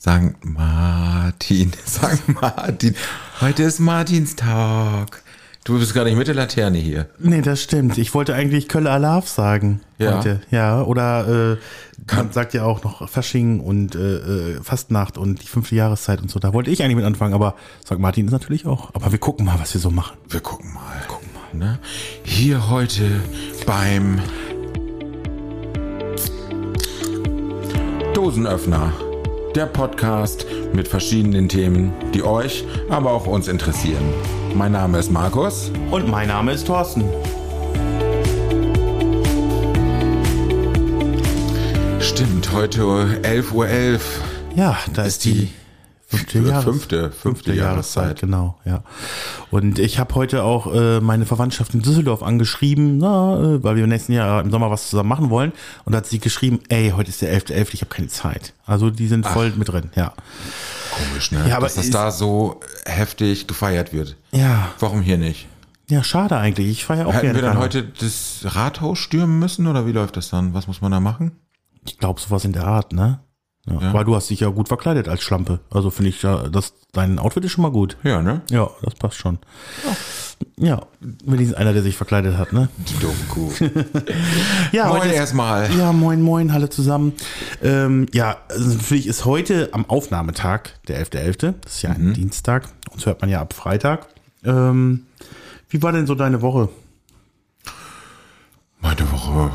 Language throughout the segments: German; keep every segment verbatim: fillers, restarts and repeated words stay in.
Sankt Martin. Sankt Martin. Heute ist Martinstag. Du bist gar nicht mit der Laterne hier. Nee, das stimmt. Ich wollte eigentlich Kölle Alav sagen Ja. heute. Ja, oder äh, man sagt ja auch noch Fasching und äh, Fastnacht und die fünfte Jahreszeit und so. Da wollte ich eigentlich mit anfangen, aber Sankt Martin ist natürlich auch. Aber wir gucken mal, was wir so machen. Wir gucken mal. Gucken mal. Ne? Hier heute beim Dosenöffner. Der Podcast mit verschiedenen Themen, die euch, aber auch uns interessieren. Mein Name ist Markus. Und mein Name ist Thorsten. Stimmt, heute elf Uhr elf. Ja, da ist die fünfte, Jahres- fünfte, fünfte Jahreszeit. Genau, ja. Und ich habe heute auch äh, meine Verwandtschaft in Düsseldorf angeschrieben, na, äh, weil wir im nächsten Jahr im Sommer was zusammen machen wollen. Und da hat sie geschrieben, ey, heute ist der elfte elfte, ich habe keine Zeit. Also die sind voll mit drin, ja. Komisch, ne? Ja, aber dass das ist- da so heftig gefeiert wird. Ja, Warum hier nicht? ja, schade eigentlich. Ich feiere auch Hätten gerne. wir dann Karneval. heute das Rathaus stürmen müssen oder wie läuft das dann? Was muss man da machen? Ich glaube, sowas in der Art, ne? Ja. Ja. Weil du hast dich ja gut verkleidet als Schlampe. Also finde ich ja, das, dein Outfit ist schon mal gut. Ja, ne? Ja, das passt schon. Ja, wenigstens einer, der sich verkleidet hat, ne? Die dumme Kuh. Ja, Moin heute ist- erstmal. Ja, moin, moin, alle zusammen. Ähm, ja, also natürlich ist heute am Aufnahmetag der elfte elfte Das ist ja ein Dienstag. Uns hört man ja ab Freitag. Ähm, wie war denn so deine Woche? Meine Woche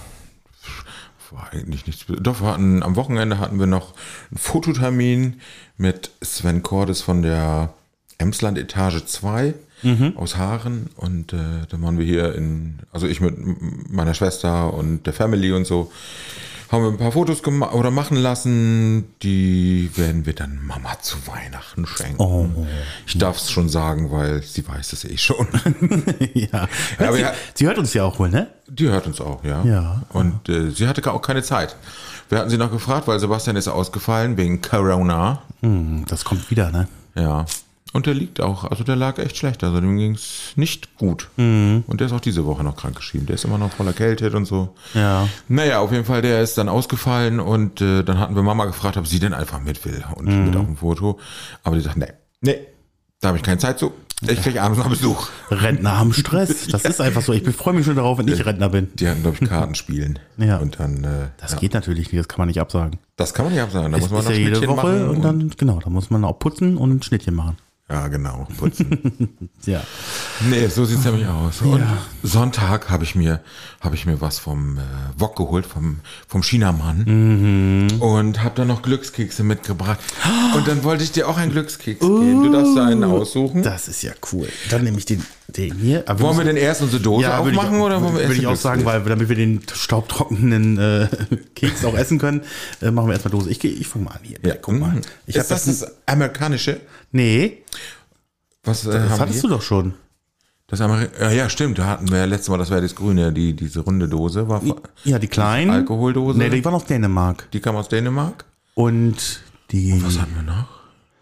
war eigentlich nichts. Doch, wir hatten, am Wochenende hatten wir noch einen Fototermin mit Sven Cordes von der Emsland Etage zwei aus Haaren. Und äh, da waren wir hier in, also ich mit m- meiner Schwester und der Family und so, haben wir ein paar Fotos gemacht oder machen lassen. Die werden wir dann Mama zu Weihnachten schenken. Oh. Ich darf es schon sagen, weil sie weiß es eh schon. ja, Ja, aber sie, ja- sie hört uns ja auch wohl, ne? Die hört uns auch, ja. Ja. Und äh, sie hatte auch keine Zeit. Wir hatten sie noch gefragt, weil Sebastian ist ausgefallen wegen Corona. Hm, das kommt wieder, ne? Ja. Und der liegt auch, also der lag echt schlecht. Also dem ging es nicht gut. Mhm. Und der ist auch diese Woche noch krank geschrieben. Der ist immer noch voller Kälte und so. Ja. Naja, auf jeden Fall, der ist dann ausgefallen und äh, dann hatten wir Mama gefragt, ob sie denn einfach mit will und Mhm. mit auf dem Foto. Aber die sagt, nee, nee, da habe ich keine Zeit zu. Ich krieg abends noch Besuch. Rentner haben Stress. Das ist einfach so. Ich freue mich schon darauf, wenn ich Rentner bin. Die hatten, glaube ich, Kartenspielen. Ja. Und dann, äh, Das ja. geht natürlich nicht, das kann man nicht absagen. Das kann man nicht absagen. Da Es muss man ist noch ja jede Schnittchen Woche machen und dann, genau, da muss man auch putzen und ein Schnittchen machen. Ja, genau, putzen. Ja. Nee, so sieht's nämlich aus. Und Ja. Sonntag habe ich mir habe ich mir was vom äh, Wok geholt, vom vom Chinamann. Mhm. Und habe dann noch Glückskekse mitgebracht. Und dann wollte ich dir auch einen Glückskeks geben. Du darfst da einen aussuchen. Das ist ja cool. Dann nehme ich den, den hier. Aber Wollen wir müssen- denn erst unsere Dose ja, würde aufmachen ich, oder wollen wir würde erst ich den auch sagen, Glückskeks? weil damit wir den staubtrockenen äh, Keks auch essen können, äh, machen wir erstmal Dose. Ich, geh- ich fange mal an hier. Ja, Guck mal. mm. Ich ist hab das das amerikanische? Nee, Was äh, das haben wir hattest hier? du doch schon. Das Ameri ja, ja, stimmt. Da hatten wir ja letztes Mal, das wäre das Grüne, die diese runde Dose war. Ja, die kleinen. Alkoholdose. Nee, die waren aus Dänemark. Die kam aus Dänemark. Und die. Was hatten wir noch?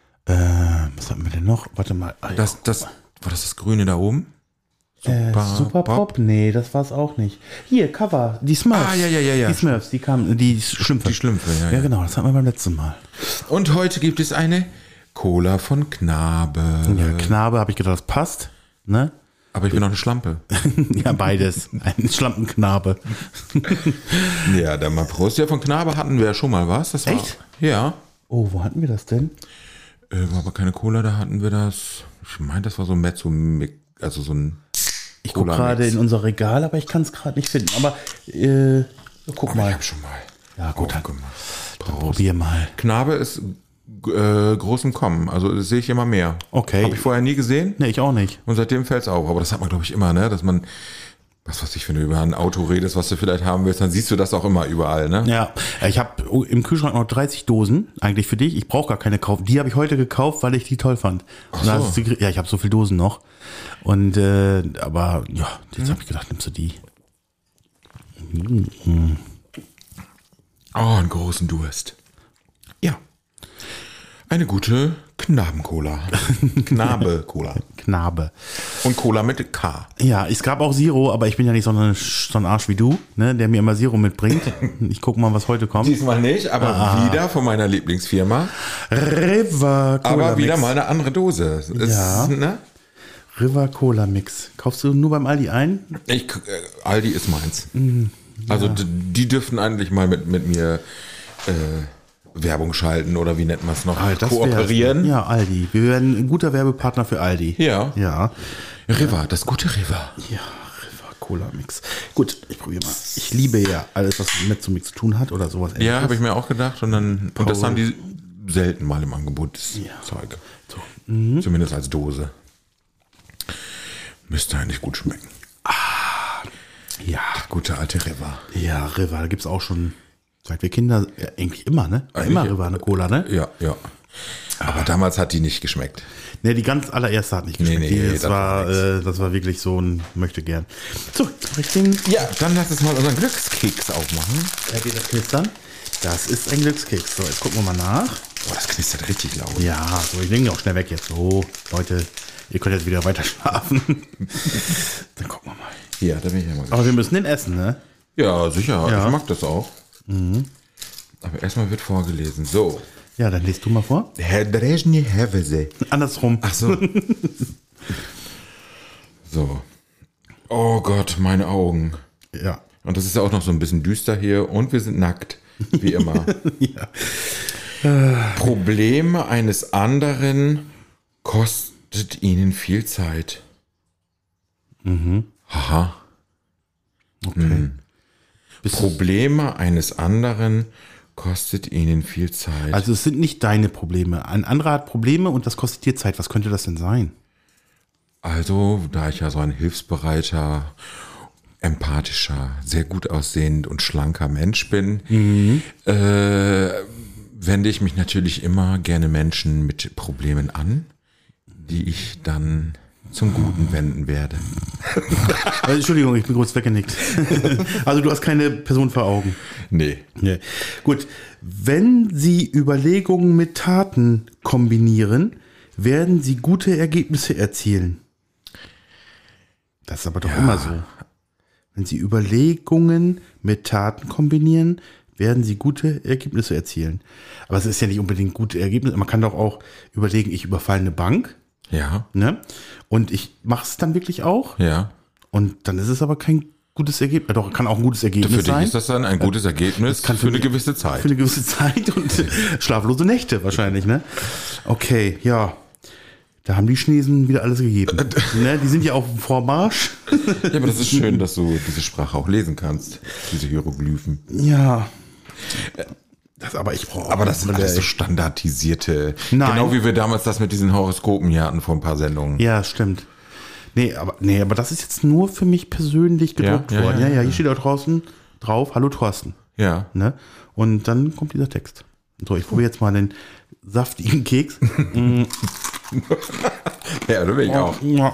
Äh, was hatten wir denn noch? Warte mal. Ah, ja. Das, das, war das das Grüne da oben? Äh, Super Pop? Nee, das war's auch nicht. Hier, Cover, die Smurfs. Ah, ja, ja, ja, ja. Die Smurfs, die kamen, die Schlümpfe. Die Schlümpfe, ja, Ja, ja. genau, das hatten wir beim letzten Mal. Und heute gibt es eine Cola von Knabe. Ja, Knabe, habe ich gedacht, das passt. Ne? Aber ich bin noch eine Schlampe. Ja, beides. Ein Schlampenknabe. Ja, dann mal Prost. Ja, von Knabe hatten wir ja schon mal was. Das war, Echt? Ja. Oh, wo hatten wir das denn? Äh, war aber keine Cola, da hatten wir das. Ich meine, das war so ein Mezzo, also so ein. Ich gucke Cola-Mix. gerade in unser Regal, aber ich kann es gerade nicht finden. Aber äh, guck Aber ich mal. hab schon mal. Ja, gut, dann, aufgemacht. dann probier mal. Knabe ist äh, groß im Kommen. Also das sehe ich immer mehr. Okay. Habe ich vorher nie gesehen. Nee, ich auch nicht. Und seitdem fällt es auf. Aber das hat man, glaube ich, immer, ne? Dass man, was weiß ich, wenn du über ein Auto redest, was du vielleicht haben willst, dann siehst du das auch immer überall, ne? Ja, ich habe im Kühlschrank noch dreißig Dosen, eigentlich für dich. Ich brauche gar keine kaufen. Die habe ich heute gekauft, weil ich die toll fand. Und da so. hast du die- ja, ich habe so viele Dosen noch. Und äh, aber ja, jetzt habe ich gedacht, nimmst du die. Oh, einen großen Durst. Ja. Eine gute Knaben-Cola. Knabe-Cola. Knabe. Und Cola mit K. Ja, es gab auch Zero, aber ich bin ja nicht so ein, so ein Arsch wie du, ne, der mir immer Zero mitbringt. Ich gucke mal, was heute kommt. Diesmal nicht, aber ah. wieder von meiner Lieblingsfirma. River Cola Aber wieder Mix. mal eine andere Dose. Es, Ja. Ne? River Cola Mix. Kaufst du nur beim Aldi ein? Ich, äh, Aldi ist meins. Mm, ja. Also die, die dürften eigentlich mal mit, mit mir äh, Werbung schalten oder wie nennt man es noch? Ah, das kooperieren. wär's. Ja, Aldi. Wir werden ein guter Werbepartner für Aldi. Ja. Ja. River, das gute River. Ja, River Cola Mix. Gut, ich probiere mal. Ich liebe ja alles, was mit so Mix zu tun hat oder sowas. Ja, habe ich mir auch gedacht. Und, dann, und das haben die selten mal im Angebot, das Ja. Zeug. So. Mhm. Zumindest als Dose. Müsste eigentlich gut schmecken. Ja. Das gute alte River. Ja, River, da gibt es auch schon, seit wir Kinder, ja, eigentlich immer, ne? War Eigentlich immer ja. River, eine Cola, ne? Ja, ja. Aber damals hat die nicht geschmeckt. Ne, die ganz allererste hat nicht geschmeckt. Nee, nee, die, das, das war, war nix. äh, das war wirklich so ein möchte gern. So, jetzt mach ich den. Ja, dann lass uns mal unseren Glückskeks aufmachen. Da geht das knistern. Das ist ein Glückskeks. So, jetzt gucken wir mal nach. Oh, das knistert richtig laut. Ja, so, ich nehme ihn auch schnell weg jetzt. So, Leute, ihr könnt jetzt wieder weiter schlafen. Dann gucken wir mal. Ja, da bin ich ja mal gespannt. Aber wir müssen den essen, ne? Ja, sicher. Ja. Ich mag das auch. Mhm. Aber erstmal wird vorgelesen. So. Ja, dann liest du mal vor. Herr Brezhnev Hevese. Andersrum. Ach so. So. Oh Gott, meine Augen. Ja. Und das ist ja auch noch so ein bisschen düster hier. Und wir sind nackt. Wie immer. Ja. Probleme eines anderen kostet ihnen viel Zeit. Mhm. Haha. Okay. Hm. Bist du- Probleme eines anderen kostet ihnen viel Zeit. Also es sind nicht deine Probleme. Ein anderer hat Probleme und das kostet dir Zeit. Was könnte das denn sein? Also, da ich ja so ein hilfsbereiter, empathischer, sehr gut aussehend und schlanker Mensch bin, mhm. äh, wende ich mich natürlich immer gerne Menschen mit Problemen an, die ich dann zum Guten wenden werde. Also, Entschuldigung, ich bin kurz weggenickt. Also du hast keine Person vor Augen. Nee. Nee. Gut, wenn Sie Überlegungen mit Taten kombinieren, werden Sie gute Ergebnisse erzielen. Das ist aber doch Ja. immer so. Wenn Sie Überlegungen mit Taten kombinieren, werden Sie gute Ergebnisse erzielen. Aber es ist ja nicht unbedingt gute Ergebnisse. Man kann doch auch überlegen, ich überfalle eine Bank, Ja, ne? Und ich mache es dann wirklich auch. ja. Und dann ist es aber kein gutes Ergebnis. Doch, kann auch ein gutes Ergebnis Für dich sein. ist das dann ein gutes Ergebnis kann für eine mich- gewisse Zeit. Für eine gewisse Zeit und schlaflose Nächte wahrscheinlich, ne? Okay, ja. Da haben die Chinesen wieder alles gegeben. Ne? Die sind ja auf dem Vormarsch. Ja, aber das ist schön, dass du diese Sprache auch lesen kannst, diese Hieroglyphen. Ja. Das, aber ich brauche. Aber das sind alles so standardisierte. Nein. Genau wie wir damals das mit diesen Horoskopen hier hatten vor ein paar Sendungen. Ja, stimmt. Nee, aber, nee, aber das ist jetzt nur für mich persönlich gedruckt Ja, ja, worden. ja, Ja, ja, ja. hier steht auch draußen drauf, hallo Thorsten. Ja. Ne? Und dann kommt dieser Text. So, ich probiere jetzt mal den saftigen Keks. Mm. Ja, da bin ich auch. Ja.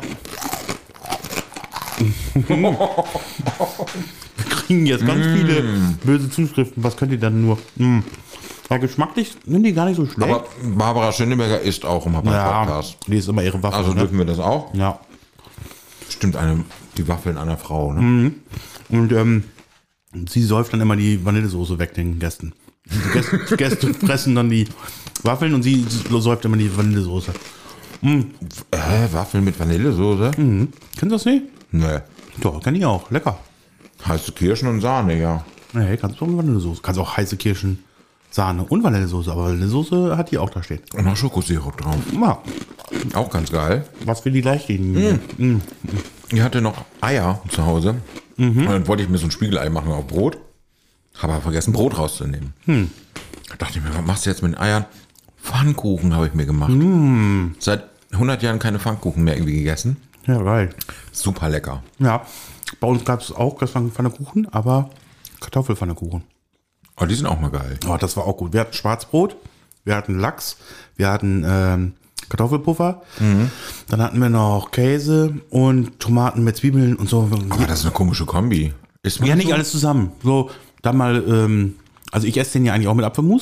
Wir kriegen jetzt ganz viele böse Zuschriften. Was könnt ihr dann nur? Mm. Ja, geschmacklich sind die gar nicht so schlecht. Aber Barbara Schöneberger isst auch immer beim ja, Podcast. die ist immer ihre Waffe. Also ne? dürfen wir das auch? Ja. Stimmt, eine, die Waffeln einer Frau. Ne? Und ähm, sie säuft dann immer die Vanillesoße weg den Gästen. Die Gäste, die Gäste fressen dann die Waffeln und sie säuft immer die Vanillesoße. Äh, Waffeln mit Vanillesoße? Mhm. Kennst du das nicht? Nee. Doch, kenn ich auch. Lecker. Heiße Kirschen und Sahne, ja. Nee, kannst du auch mit Vanillesoße. Kannst auch heiße Kirschen, Sahne und Vanillesoße. Aber Vanillesoße hat die auch da stehen. Und noch Schokosirup drauf. Ja, Auch ganz geil. was für die Leichtgehen. Mhm. Ich hatte noch Eier zu Hause. Und dann wollte ich mir so ein Spiegelei machen auf Brot. Habe aber vergessen, Brot rauszunehmen. Hm. Da dachte ich mir, was machst du jetzt mit den Eiern? Pfannkuchen habe ich mir gemacht. Seit hundert Jahren keine Pfannkuchen mehr irgendwie gegessen. Ja, geil. Super lecker. Ja, bei uns gab es auch gestern Pfannkuchen, aber Kartoffelpfannkuchen. Oh, die sind auch mal geil. Oh, das war auch gut. Wir hatten Schwarzbrot, wir hatten Lachs, wir hatten ähm, Kartoffelpuffer, dann hatten wir noch Käse und Tomaten mit Zwiebeln und so. Aber das ist eine komische Kombi. Ist man Ja, nicht so? alles zusammen. So, dann mal, ähm, also ich esse den ja eigentlich auch mit Apfelmus.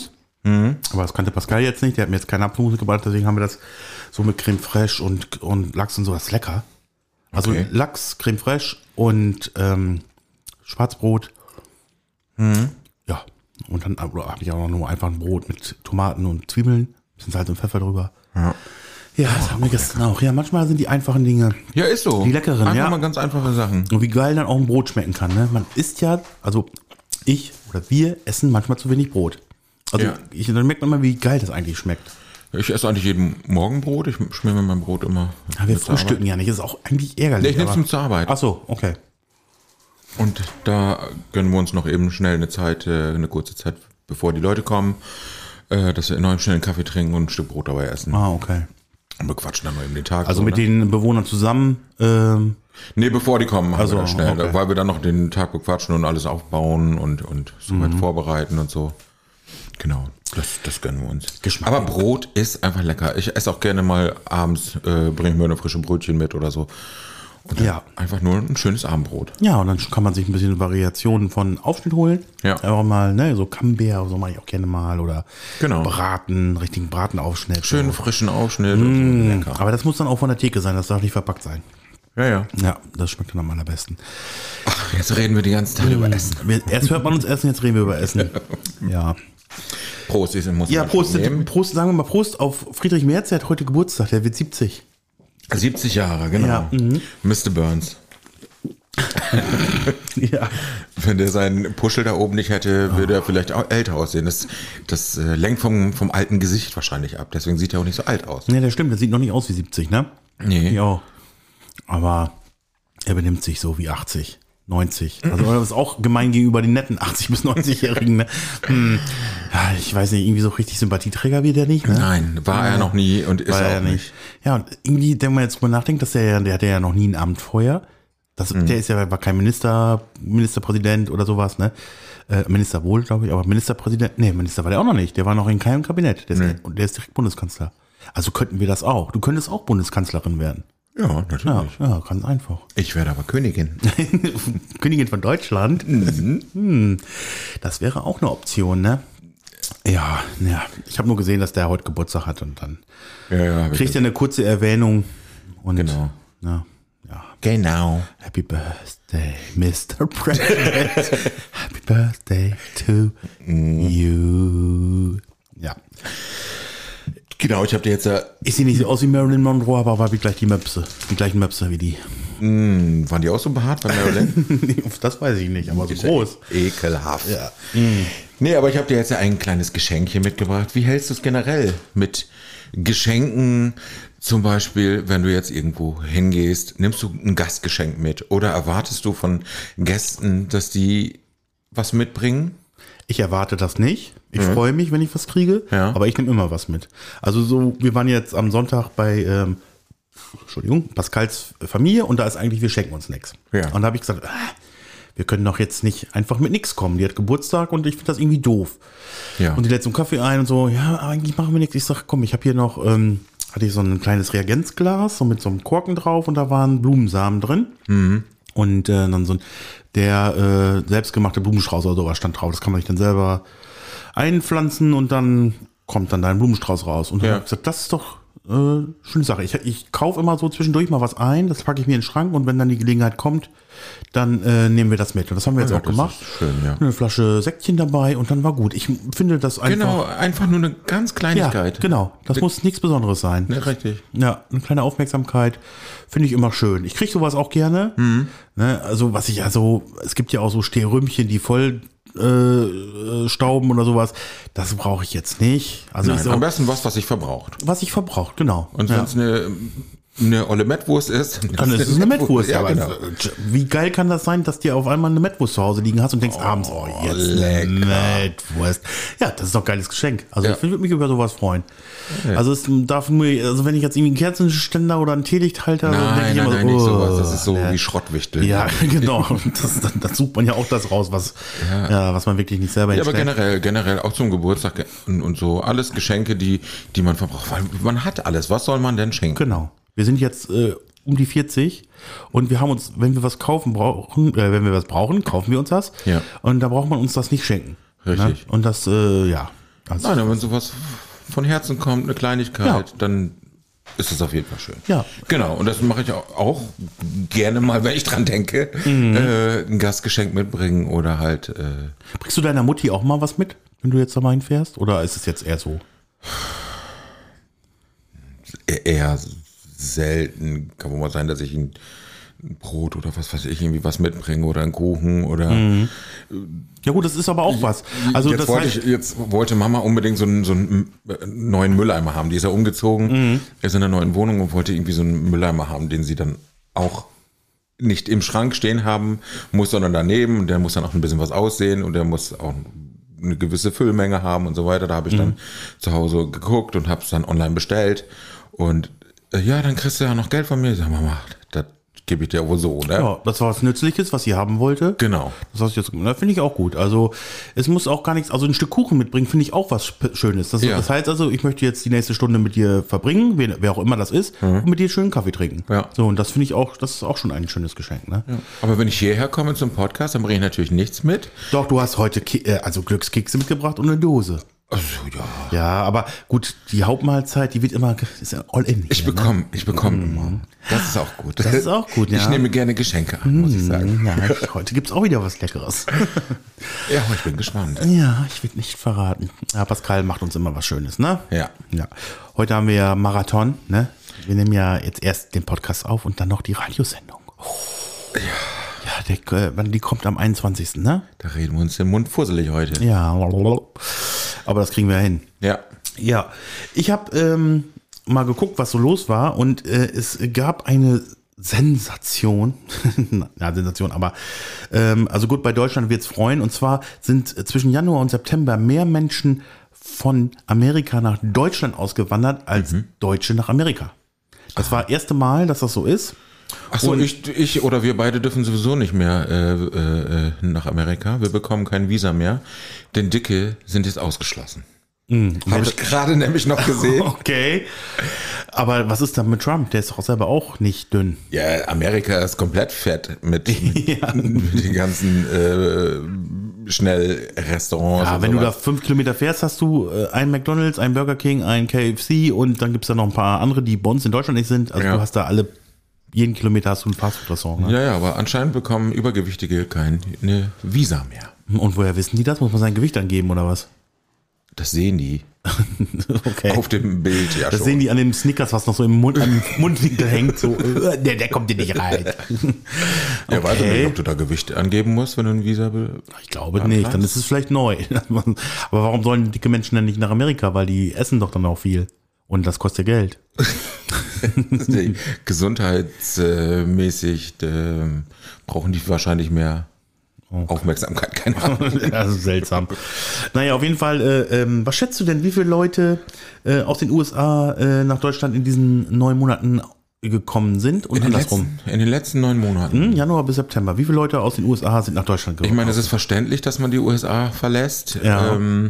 Mhm. Aber das kannte Pascal jetzt nicht. Der hat mir jetzt keine Apfelmus gebracht. Deswegen haben wir das so mit Creme Fraiche und, und Lachs und so. Das ist lecker. Also Okay. Lachs, Creme Fraiche und ähm, Schwarzbrot. Mhm. Ja. Und dann habe ich auch noch nur einfach ein Brot mit Tomaten und Zwiebeln. Bisschen Salz und Pfeffer drüber. Ja. Ja, das haben wir gestern auch. Ja, manchmal sind die einfachen Dinge. Ja, ist so. Die leckeren, Einfach ja. mal ganz einfache Sachen. Und wie geil dann auch ein Brot schmecken kann. Ne? Man isst ja, also ich oder wir essen manchmal zu wenig Brot. Also Ja. ich, dann merkt man mal, wie geil das eigentlich schmeckt. Ich esse eigentlich jeden Morgen Brot. Ich schmier mir mein Brot immer. Ja, wir mit zur frühstücken Arbeit. ja nicht. Das ist auch eigentlich ärgerlich. Nee, ich nehme es aber- mit zur Arbeit. Ach so, okay. Und da gönnen wir uns noch eben schnell eine Zeit, äh, eine kurze Zeit, bevor die Leute kommen, äh, dass wir noch schnell einen Kaffee trinken und ein Stück Brot dabei essen. Ah, okay. Und wir quatschen dann mal eben den Tag. Also so, mit ne? den Bewohnern zusammen. Ähm, Nee, bevor die kommen, machen Also, wir das schnell, okay. weil wir dann noch den Tag bequatschen und alles aufbauen und, und soweit Mhm. vorbereiten und so. Genau, das, das gönnen wir uns. Geschmack. Aber Brot ist einfach lecker. Ich esse auch gerne mal abends, äh, bringe ich mir eine frische Brötchen mit oder so. Und dann Ja. einfach nur ein schönes Abendbrot. ja, und dann kann man sich ein bisschen Variationen von Aufschnitt holen. Ja. Einfach mal, ne, so Camembert, so mache ich auch gerne mal. Oder Genau. Braten, richtigen Bratenaufschnitt. Schönen so. frischen Aufschnitt. Und so. Lecker. Aber das muss dann auch von der Theke sein, das darf nicht verpackt sein. Ja, ja. Ja, das schmeckt dann am allerbesten. Ach, jetzt reden wir die ganze Zeit über Essen. Wir, erst hört man uns essen, jetzt reden wir über Essen. Ja. Prost, ich muss Ja, mal Prost, nehmen. Prost, sagen wir mal Prost auf Friedrich Merz, der hat heute Geburtstag, der wird siebzig. siebzig Jahre, genau. Ja, mhm. Mister Burns. Ja. Wenn der seinen Puschel da oben nicht hätte, würde er vielleicht auch älter aussehen. Das, das äh, lenkt vom, vom alten Gesicht wahrscheinlich ab. Deswegen sieht er auch nicht so alt aus. Ja, das stimmt, der sieht noch nicht aus wie siebzig, ne? Nee. Ja. Aber er benimmt sich so wie achtzig, neunzig. Also das ist auch gemein gegenüber den netten achtzig- bis neunzig-Jährigen. Ne? Hm. Ja, ich weiß nicht, irgendwie so richtig Sympathieträger wird er nicht, ne? Nein, war er noch nie und ist War er er auch nicht. nicht. Ja, und irgendwie, wenn man jetzt drüber nachdenkt, dass der ja, der hatte ja noch nie ein Amt vorher. Das, Der ist ja, war kein Minister, Ministerpräsident oder sowas, ne? Äh, Minister wohl, glaube ich, aber Ministerpräsident, nee, Minister war der auch noch nicht. Der war noch in keinem Kabinett. Der ist, und der ist direkt Bundeskanzler. Also könnten wir das auch. Du könntest auch Bundeskanzlerin werden. Ja, Ja, natürlich. ja, ganz einfach. Ich werde aber Königin. Königin von Deutschland. Hm, das wäre auch eine Option, ne? Ja, ja. Ich habe nur gesehen, dass der heute Geburtstag hat und dann Ja, ja. hab ich kriegt er eine kurze Erwähnung. Und, Genau. Ja, ja. Genau. Happy Birthday, Mister President. Happy Birthday to you. Ja. Genau, ich habe dir jetzt ja, Ich sehe nicht so aus wie Marilyn Monroe, aber habe ich gleich die Möpse. Die gleichen Möpse wie die. mh, waren die auch so behaart bei Marilyn? Das weiß ich nicht, aber so groß. Ekelhaft. Ja. Nee, aber ich habe dir jetzt ja ein kleines Geschenk hier mitgebracht. Wie hältst du es generell mit Geschenken? Zum Beispiel, wenn du jetzt irgendwo hingehst, nimmst du ein Gastgeschenk mit oder erwartest du von Gästen, dass die was mitbringen? Ich erwarte das nicht. Ich freue mich, wenn ich was kriege, Ja. aber ich nehme immer was mit. Also so, wir waren jetzt am Sonntag bei, ähm, Entschuldigung, Pascals Familie und da ist eigentlich, wir schenken uns nichts. Ja. Und da habe ich gesagt, ah, wir können doch jetzt nicht einfach mit nichts kommen. Die hat Geburtstag und ich finde das irgendwie doof. Ja. Und die lädt zum Kaffee ein und so, ja, eigentlich machen wir nichts. Ich sag, komm, ich habe hier noch, ähm, hatte ich so ein kleines Reagenzglas, so mit so einem Korken drauf und da waren Blumensamen drin. Und äh, dann so ein, der äh, selbstgemachte Blumenstrauß oder sowas stand drauf. Das kann man sich dann selber einpflanzen und dann kommt dann dein Blumenstrauß raus. Und dann Ja. habe ich gesagt, das ist doch äh, schöne Sache. Ich, ich kaufe immer so zwischendurch mal was ein, das packe ich mir in den Schrank und wenn dann die Gelegenheit kommt, dann äh, nehmen wir das mit. Und das haben wir jetzt Ja, auch das gemacht. ist schön, ja. Eine Flasche Sektchen dabei und dann war gut. Ich finde das einfach... Genau, einfach nur eine ganz Ja, Kleinigkeit. genau. Das muss nichts Besonderes sein. Ja, richtig. Ja, eine kleine Aufmerksamkeit finde ich immer schön. Ich kriege sowas auch gerne. Ne, also was ich, also es gibt ja auch so Stehrümchen, die voll äh, stauben oder sowas. Das brauche ich jetzt nicht. Also Nein, ich so, am besten was, was sich verbraucht. was ich verbraucht, genau. Und wenn ja. es eine, eine olle Mettwurst ist, Dann ist es eine Mettwurst. Ja, aber genau. wie geil kann das sein, dass dir auf einmal eine Mettwurst zu Hause liegen hast und denkst abends, oh, jetzt eine Mettwurst. Ja, das ist doch ein geiles Geschenk. Also Ja. ich würde mich über sowas freuen. Also es darf nur, also wenn ich jetzt irgendwie einen Kerzenständer oder einen Teelichthalter, dann denk Nein, ich nein, immer nein, so, nicht oh, sowas. Das ist so ne. wie Schrottwichtel. Ja, genau. Das, das, das sucht man ja auch das raus, was, ja. was man wirklich nicht selber Ja, aber hinstellt. generell, generell auch zum Geburtstag und, und so alles Geschenke, die, die man verbraucht. Weil man hat alles. Was soll man denn schenken? Genau. Wir sind jetzt äh, um die vierzig und wir haben uns, wenn wir was kaufen brauchen, äh, wenn wir was brauchen, kaufen wir uns das. Ja. Und da braucht man uns das nicht schenken. Richtig. Ne? Und das, äh, ja. Also, Nein, wenn sowas von Herzen kommt, eine Kleinigkeit, Ja. dann ist es auf jeden Fall schön. Ja. Genau, und das mache ich auch, auch gerne mal, wenn ich dran denke, Mhm. äh, ein Gastgeschenk mitbringen oder halt. Äh, bringst du deiner Mutti auch mal was mit, wenn du jetzt da mal hinfährst? Oder ist es jetzt eher so? eher selten kann wohl mal sein, dass ich ein Brot oder was weiß ich, irgendwie was mitbringe oder einen Kuchen oder. Mhm. Ja gut, das ist aber auch was. Also jetzt, das wollte heißt, ich, jetzt wollte Mama unbedingt so einen, so einen neuen Mülleimer haben. Die ist ja umgezogen, Mhm. ist in einer neuen Wohnung und wollte irgendwie so einen Mülleimer haben, den sie dann auch nicht im Schrank stehen haben muss, sondern daneben. Und der muss dann auch ein bisschen was aussehen und der muss auch eine gewisse Füllmenge haben und so weiter. Da habe ich dann Mhm. zu Hause geguckt und habe es dann online bestellt. Und äh, ja, dann kriegst du ja noch Geld von mir. Ich sag, Mama, das gebe ich dir wohl so, ne? ja, das war was Nützliches, was sie haben wollte. Genau. Das hast du jetzt, das finde ich auch gut. Also es muss auch gar nichts, also ein Stück Kuchen mitbringen, finde ich auch was Sp- Schönes. Das, Ja. das heißt also, ich möchte jetzt die nächste Stunde mit dir verbringen, wer, wer auch immer das ist, und mit dir schönen Kaffee trinken. Ja. So, und das finde ich auch, das ist auch schon ein schönes Geschenk. Ne? Ja. Aber wenn ich hierher komme zum Podcast, dann bringe ich natürlich nichts mit. Doch, du hast heute Ki äh, also Glückskekse mitgebracht und eine Dose. Also, ja. Ja, aber gut, die Hauptmahlzeit, die wird immer, ist ja all in. Ich hier, ne? bekomme, ich bekomme immer. Das ist auch gut. Das ist auch gut, ja. Ich nehme gerne Geschenke an, muss ich sagen. Ja, ich, heute gibt's auch wieder was Leckeres. Ja, ich bin gespannt. Ja, ich will nicht verraten. Ja, Pascal macht uns immer was Schönes, ne? Ja. Ja. Heute haben wir ja Marathon, ne? Wir nehmen ja jetzt erst den Podcast auf und dann noch die Radiosendung. Oh. Ja. Ja, der, äh, die kommt am einundzwanzigsten, ne? Da reden wir uns den Mund fusselig heute. Ja. Aber das kriegen wir hin. Ja. Ja. Ich habe ähm, mal geguckt, was so los war und äh, es gab eine Sensation. Ja, Sensation, aber ähm, also gut, bei Deutschland wird's freuen. Und zwar sind äh, zwischen Januar und September mehr Menschen von Amerika nach Deutschland ausgewandert als Mhm. Deutsche nach Amerika. Das war das erste Mal, dass das so ist. Ach so, Und- ich, ich oder wir beide dürfen sowieso nicht mehr äh, äh, nach Amerika. Wir bekommen kein Visa mehr, denn Dicke sind jetzt ausgeschlossen. Habe ich gerade nämlich noch gesehen. Okay. Aber was ist da mit Trump? Der ist doch selber auch nicht dünn. Ja, Amerika ist komplett fett mit, mit den ganzen äh, Schnellrestaurants. Ja, und wenn so du da weiter. fünf Kilometer fährst, hast du äh, einen McDonald's, einen Burger King, einen K F C und dann gibt's da noch ein paar andere, die bei uns in Deutschland nicht sind. Also Ja. du hast da alle, jeden Kilometer hast du ein Fastfood-Restaurant. Ne? Ja, ja, aber anscheinend bekommen Übergewichtige keine Visa mehr. Und woher wissen die das? Muss man sein Gewicht angeben oder was? Das sehen die Okay. auf dem Bild, ja Das schon. sehen die an dem Snickers, was noch so im Mund, am Mundwinkel hängt. So, äh, der, der kommt dir nicht rein. Ja, weiß ich Okay. nicht, ob du da Gewicht angeben musst, wenn du ein Visa be- Ich glaube nicht, dann ist es vielleicht neu. Aber warum sollen dicke Menschen denn nicht nach Amerika? Weil die essen doch dann auch viel. Und das kostet ja Geld. gesundheitsmäßig äh, brauchen die wahrscheinlich mehr Aufmerksamkeit, keine Ahnung. Das ist seltsam. Naja, auf jeden Fall, äh, ähm, was schätzt du denn, wie viele Leute äh, aus den U S A äh, nach Deutschland in diesen neun Monaten gekommen sind und In den, andersrum? letzten, in den letzten neun Monaten. Hm, Januar bis September. Wie viele Leute aus den U S A sind nach Deutschland gekommen? Ich meine, es ist verständlich, dass man die U S A verlässt. Ja. Ähm,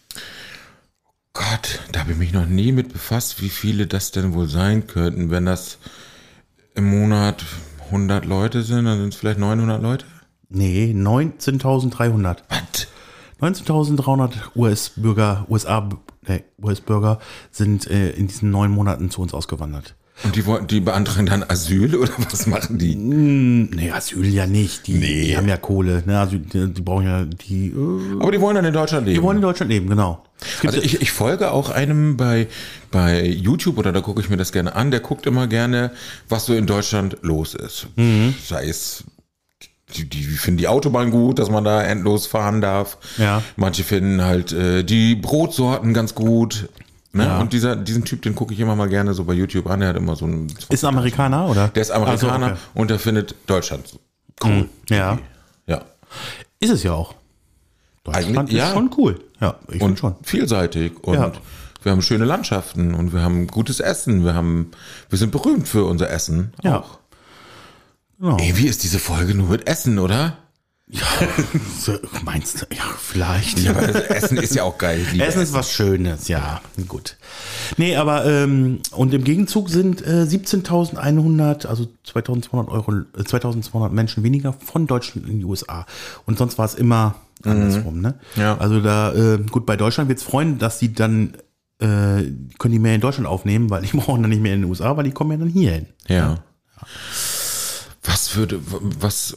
Gott, da habe ich mich noch nie mit befasst, wie viele das denn wohl sein könnten. Wenn das im Monat hundert Leute sind, dann sind es vielleicht neunhundert Leute. Nee, neunzehntausenddreihundert. Was? neunzehntausenddreihundert U S-Bürger, U S A, nee, U S-Bürger sind äh, in diesen neun Monaten zu uns ausgewandert. Und die, wollen- die beantragen dann Asyl oder was machen die? Nee, Asyl ja nicht. Die, Nee. die haben ja Kohle. Ne? Also die, die brauchen ja, die, äh, Aber die wollen dann in Deutschland leben. die wollen in Deutschland leben, genau. Es gibt Also ich, ich folge auch einem bei, bei YouTube oder da gucke ich mir das gerne an, der guckt immer gerne, was so in Deutschland los ist. Mhm. Sei es, die, die finden die Autobahn gut, dass man da endlos fahren darf. Ja. Manche finden halt äh, die Brotsorten ganz gut. Ne? Ja. Und dieser, diesen Typ, den gucke ich immer mal gerne so bei YouTube an, der hat immer so ein... Ist ein Amerikaner, oder? Der ist Amerikaner Also, okay. und der findet Deutschland cool. Ja. Ja. Ist es ja auch. Deutschland Eigentlich- ist ja. schon cool. Ja, ich finde Und schon. vielseitig und Ja. wir haben schöne Landschaften und wir haben gutes Essen. Wir haben, wir sind berühmt für unser Essen. Ja. Auch. Genau. Irgendwie ist diese Folge nur mit Essen, oder? So, meinst du? Ja, vielleicht. Ja, aber das Essen ist ja auch geil. Ich liebe Essen ist was Schönes, ja, gut. Nee, aber ähm, und im Gegenzug sind äh, siebzehntausendeinhundert, also zweitausendzweihundert Euro, äh, zweitausendzweihundert Menschen weniger von Deutschland in die U S A. Und sonst war es immer andersrum, ne? Ja. Also da, äh, gut, bei Deutschland wird's freuen, dass die dann, äh, können die mehr in Deutschland aufnehmen, weil die brauchen dann nicht mehr in den U S A, weil die kommen ja dann hier hin. Ja. ja. Was würde, was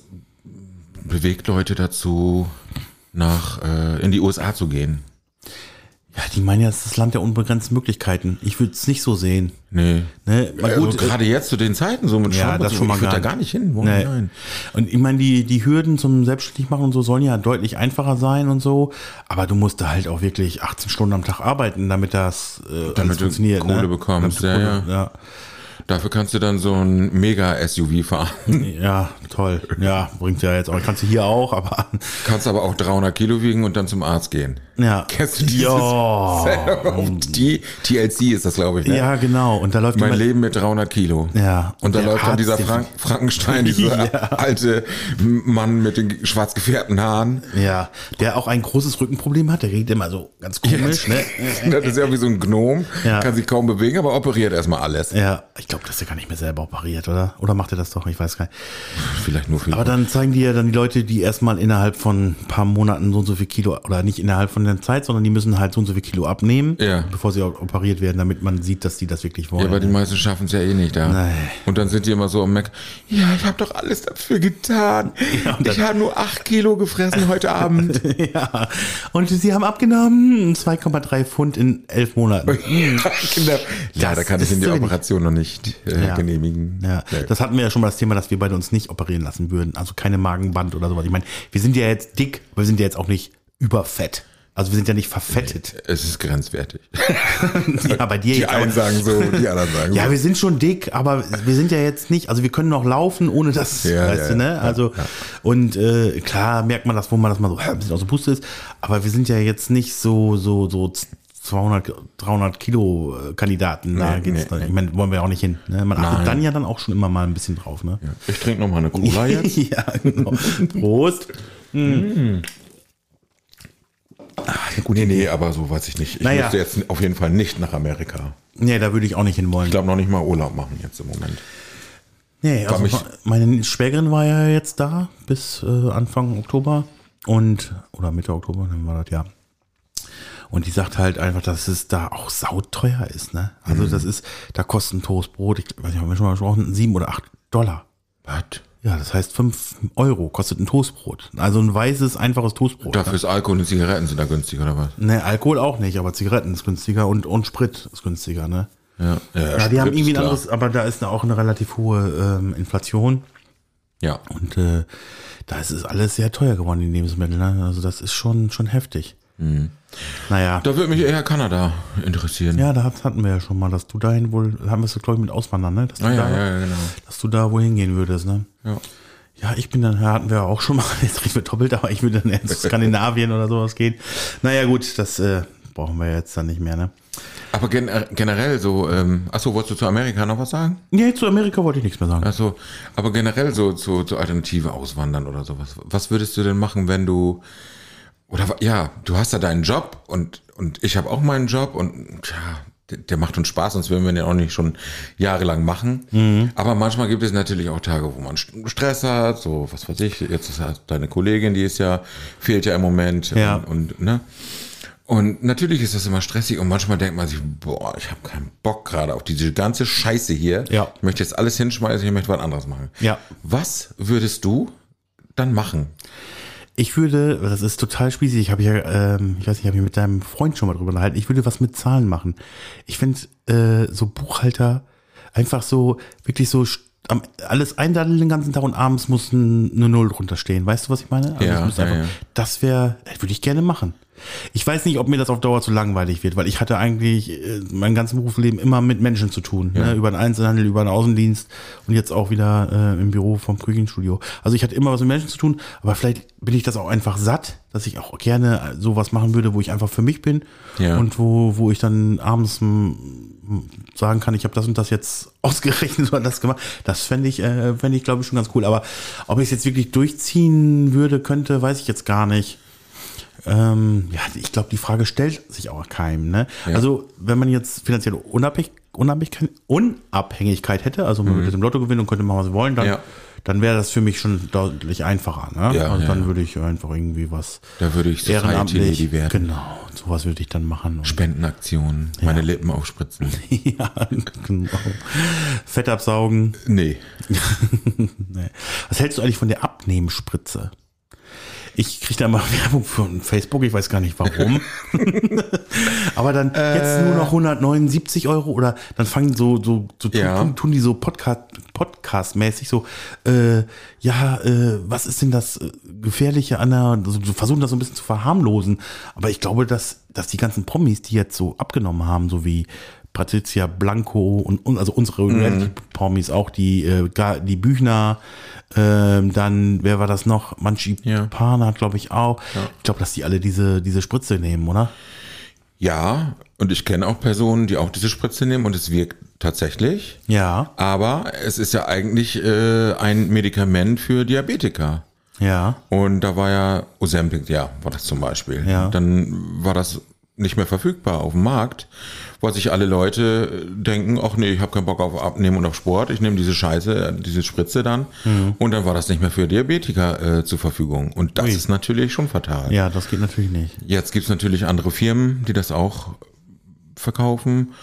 bewegt Leute dazu, nach, äh, in die U S A zu gehen? Ja, die meinen ja, es ist das Land der unbegrenzten Möglichkeiten. Ich würde es nicht so sehen. Nee. Ne? Mal Also gut, gerade jetzt zu den Zeiten so mit ja, Trump und das so, schon mal ich würde da gar gar nicht hin wollen. Nee. Nein. Und ich meine, die, die Hürden zum Selbstständigmachen und so sollen ja deutlich einfacher sein und so. Aber du musst da halt auch wirklich achtzehn Stunden am Tag arbeiten, damit das äh, Damit du funktioniert. Kohle ne? bekommst, Damit du ja, Kohle, ja. ja. Dafür kannst du dann so ein Mega-S U V fahren. Ja, toll. Ja, bringt ja jetzt auch. Kannst du hier auch, aber. Kannst aber auch dreihundert Kilo wiegen und dann zum Arzt gehen. Ja. Kennst du dieses? Ja. Die T L C ist das, glaube ich, ne? Ja, genau. Und da läuft Mein immer- Leben mit dreihundert Kilo. Ja. Und da Der läuft dann Arzt, dieser der- Frank Frankenstein, dieser Ja. alte Mann mit den schwarz gefärbten Haaren. Ja, der auch ein großes Rückenproblem hat. Der redet immer so ganz komisch, ne? Das ist ja wie so ein Gnom, Ja. kann sich kaum bewegen, aber operiert erstmal alles. Ja, ich glaube, dass der gar nicht mehr selber operiert, oder? Oder macht er das doch? Ich weiß gar nicht. Vielleicht nur für Aber dann zeigen die ja dann die Leute, die erstmal innerhalb von ein paar Monaten so und so viel Kilo, oder nicht innerhalb von der Zeit, sondern die müssen halt so und so viel Kilo abnehmen, Ja. bevor sie auch operiert werden, damit man sieht, dass die das wirklich wollen. Ja, aber die meisten schaffen es ja eh nicht da. Nein. Und dann sind die immer so am Mac. Ja, ich habe doch alles dafür getan. Ja, und ich habe nur acht Kilo gefressen heute Abend. Ja, und sie haben abgenommen zwei Komma drei Pfund in elf Monaten. Ja, genau. Ja, da kann ich ist in die so wenig. Operation noch nicht äh, Ja. genehmigen. Ja, Nee. das hatten wir ja schon mal das Thema, dass wir beide uns nicht operieren lassen würden. Also keine Magenband oder sowas. Ich meine, wir sind ja jetzt dick, aber wir sind ja jetzt auch nicht überfett. Also wir sind ja nicht verfettet. Es ist grenzwertig. Ja, bei dir Die jetzt einen auch. sagen so, die anderen sagen Ja, so. wir sind schon dick, aber wir sind ja jetzt nicht, also wir können noch laufen, ohne das, Ja, weißt ja, du, ne? ja, Also, ja. und äh, klar merkt man das, wo man das mal so ein bisschen aus der Puste ist, aber wir sind ja jetzt nicht so, so, so zweihundert, dreihundert Kilo äh, Kandidaten. Da Nee, geht's nee, dann, nee. ich meine, wollen wir auch nicht hin. Ne? Man achtet Nein. dann ja dann auch schon immer mal ein bisschen drauf, ne? Ja. Ich trinke noch mal eine Cola jetzt. Ja, genau. Prost. Nee, nee, aber so weiß ich nicht. Ich Naja. möchte jetzt auf jeden Fall nicht nach Amerika. Nee, da würde ich auch nicht hin wollen. Ich glaube noch nicht mal Urlaub machen jetzt im Moment. Nee, also mich- meine Schwägerin war ja jetzt da bis äh, Anfang Oktober und oder Mitte Oktober, dann war das ja. Und die sagt halt einfach, dass es da auch sauteuer ist, ne? Also das ist, da kostet ein Toastbrot, ich weiß nicht, haben wir schon mal gesprochen, sieben oder acht Dollar. Was? Ja, das heißt fünf Euro kostet ein Toastbrot. Also ein weißes, einfaches Toastbrot. Dafür ist Alkohol und Zigaretten sind da günstig, oder was? Ne, Alkohol auch nicht, aber Zigaretten ist günstiger und, und Sprit ist günstiger, ne? Ja, ja, Ja, die Sprit haben irgendwie ist ein klar. anderes, aber da ist auch eine relativ hohe ähm, Inflation. Ja. Und äh, da ist es alles sehr teuer geworden, die Lebensmittel. Ne? Also das ist schon, schon heftig. Naja, Da würde mich eher Kanada interessieren. ja, da hat- hatten wir ja schon mal, dass du dahin wohl, haben wir es glaube ich mit Auswandern, ne? Dass du, Ah, ja, da, ja, ja, genau. dass du da wohl hingehen würdest, ne? Ja. Ja, ich bin dann, ja, hatten wir auch schon mal, jetzt reden wir doppelt, aber ich würde dann ins Skandinavien oder sowas gehen. Naja gut, das äh, brauchen wir jetzt dann nicht mehr, ne? Aber gen generell so, ähm, achso, wolltest du zu Amerika noch was sagen? Nee, zu Amerika wollte ich nichts mehr sagen. Also, aber generell so zu so Alternative auswandern oder sowas. Was würdest du denn machen, wenn du oder wa- ja, du hast ja deinen Job und und ich habe auch meinen Job und tja, der, der macht uns Spaß, sonst würden wir den auch nicht schon jahrelang machen. Aber manchmal gibt es natürlich auch Tage, wo man St- Stress hat, so was weiß ich. Jetzt ist halt deine Kollegin, die ist ja fehlt ja im Moment Ja. und, und ne. Und natürlich ist das immer stressig und manchmal denkt man sich, boah, ich habe keinen Bock gerade auf diese ganze Scheiße hier. Ja. Ich möchte jetzt alles hinschmeißen, ich möchte was anderes machen. Ja. Was würdest du dann machen? Ich würde, das ist total spießig, ich habe ja, ähm, ich weiß nicht, ich habe mich mit deinem Freund schon mal drüber unterhalten, ich würde was mit Zahlen machen. Ich finde äh, so Buchhalter einfach so, wirklich so st- am- alles eindaddeln den ganzen Tag und abends muss ein, eine Null drunter stehen. Weißt du, was ich meine? Also Ja, es müsste ja, einfach, ja. Das wäre, das würde ich gerne machen. Ich weiß nicht, ob mir das auf Dauer zu langweilig wird, weil ich hatte eigentlich äh, mein ganzes Berufsleben immer mit Menschen zu tun. Ne? Über den Einzelhandel, über den Außendienst und jetzt auch wieder äh, im Büro vom Küchenstudio. Also ich hatte immer was mit Menschen zu tun, aber vielleicht bin ich das auch einfach satt, dass ich auch gerne sowas machen würde, wo ich einfach für mich bin Ja. und wo, wo ich dann abends m, m, sagen kann, ich habe das und das jetzt ausgerechnet oder das gemacht. Das fände ich, äh, fände ich glaube ich schon ganz cool. Aber ob ich es jetzt wirklich durchziehen würde, könnte, weiß ich jetzt gar nicht. Ähm, ja, ich glaube, die Frage stellt sich auch keinem. Ne? Ja. Also, wenn man jetzt finanzielle Unabhängig, Unabhängigkeit, Unabhängigkeit hätte, also man würde im Lotto gewinnen und könnte machen, was sie wollen, dann, Ja. dann wäre das für mich schon deutlich einfacher. Ne? Ja, also ja, dann ja. würde ich einfach irgendwie was Da würde ich Society ehrenamtlich, Lady werden. genau, sowas würde ich dann machen. Und Spendenaktionen, meine Lippen aufspritzen. ja, genau. Fett absaugen. Nee. Nee. Was hältst du eigentlich von der Abnehmspritze? Ich kriege da mal Werbung von Facebook, ich weiß gar nicht warum. Aber dann äh, jetzt nur noch hundertneunundsiebzig Euro oder dann fangen so, so, so Ja. tun, tun die so Podcast, Podcast-mäßig so, äh, ja, äh, was ist denn das äh, Gefährliche an der, so, so versuchen das so ein bisschen zu verharmlosen. Aber ich glaube, dass, dass die ganzen Promis, die jetzt so abgenommen haben, so wie Patricia Blanco und, und also unsere Mhm. Reality-Promis auch, die, äh, Ga- die Büchner, ähm, dann, wer war das noch? Manchi Ja. Pana, glaube ich auch. Ich glaube, dass die alle diese, diese Spritze nehmen, oder? Ja, und ich kenne auch Personen, die auch diese Spritze nehmen und es wirkt tatsächlich. Ja, Aber es ist ja eigentlich äh, ein Medikament für Diabetiker. ja, Und da war ja Ozempic, ja, war das zum Beispiel. Ja. Dann war das nicht mehr verfügbar auf dem Markt, weil sich alle Leute denken, ach nee, ich habe keinen Bock auf Abnehmen und auf Sport, ich nehme diese Scheiße, diese Spritze dann Mhm. und dann war das nicht mehr für Diabetiker äh, zur Verfügung. Und das Ui. ist natürlich schon fatal. ja, das geht natürlich nicht. Jetzt gibt's natürlich andere Firmen, die das auch verkaufen.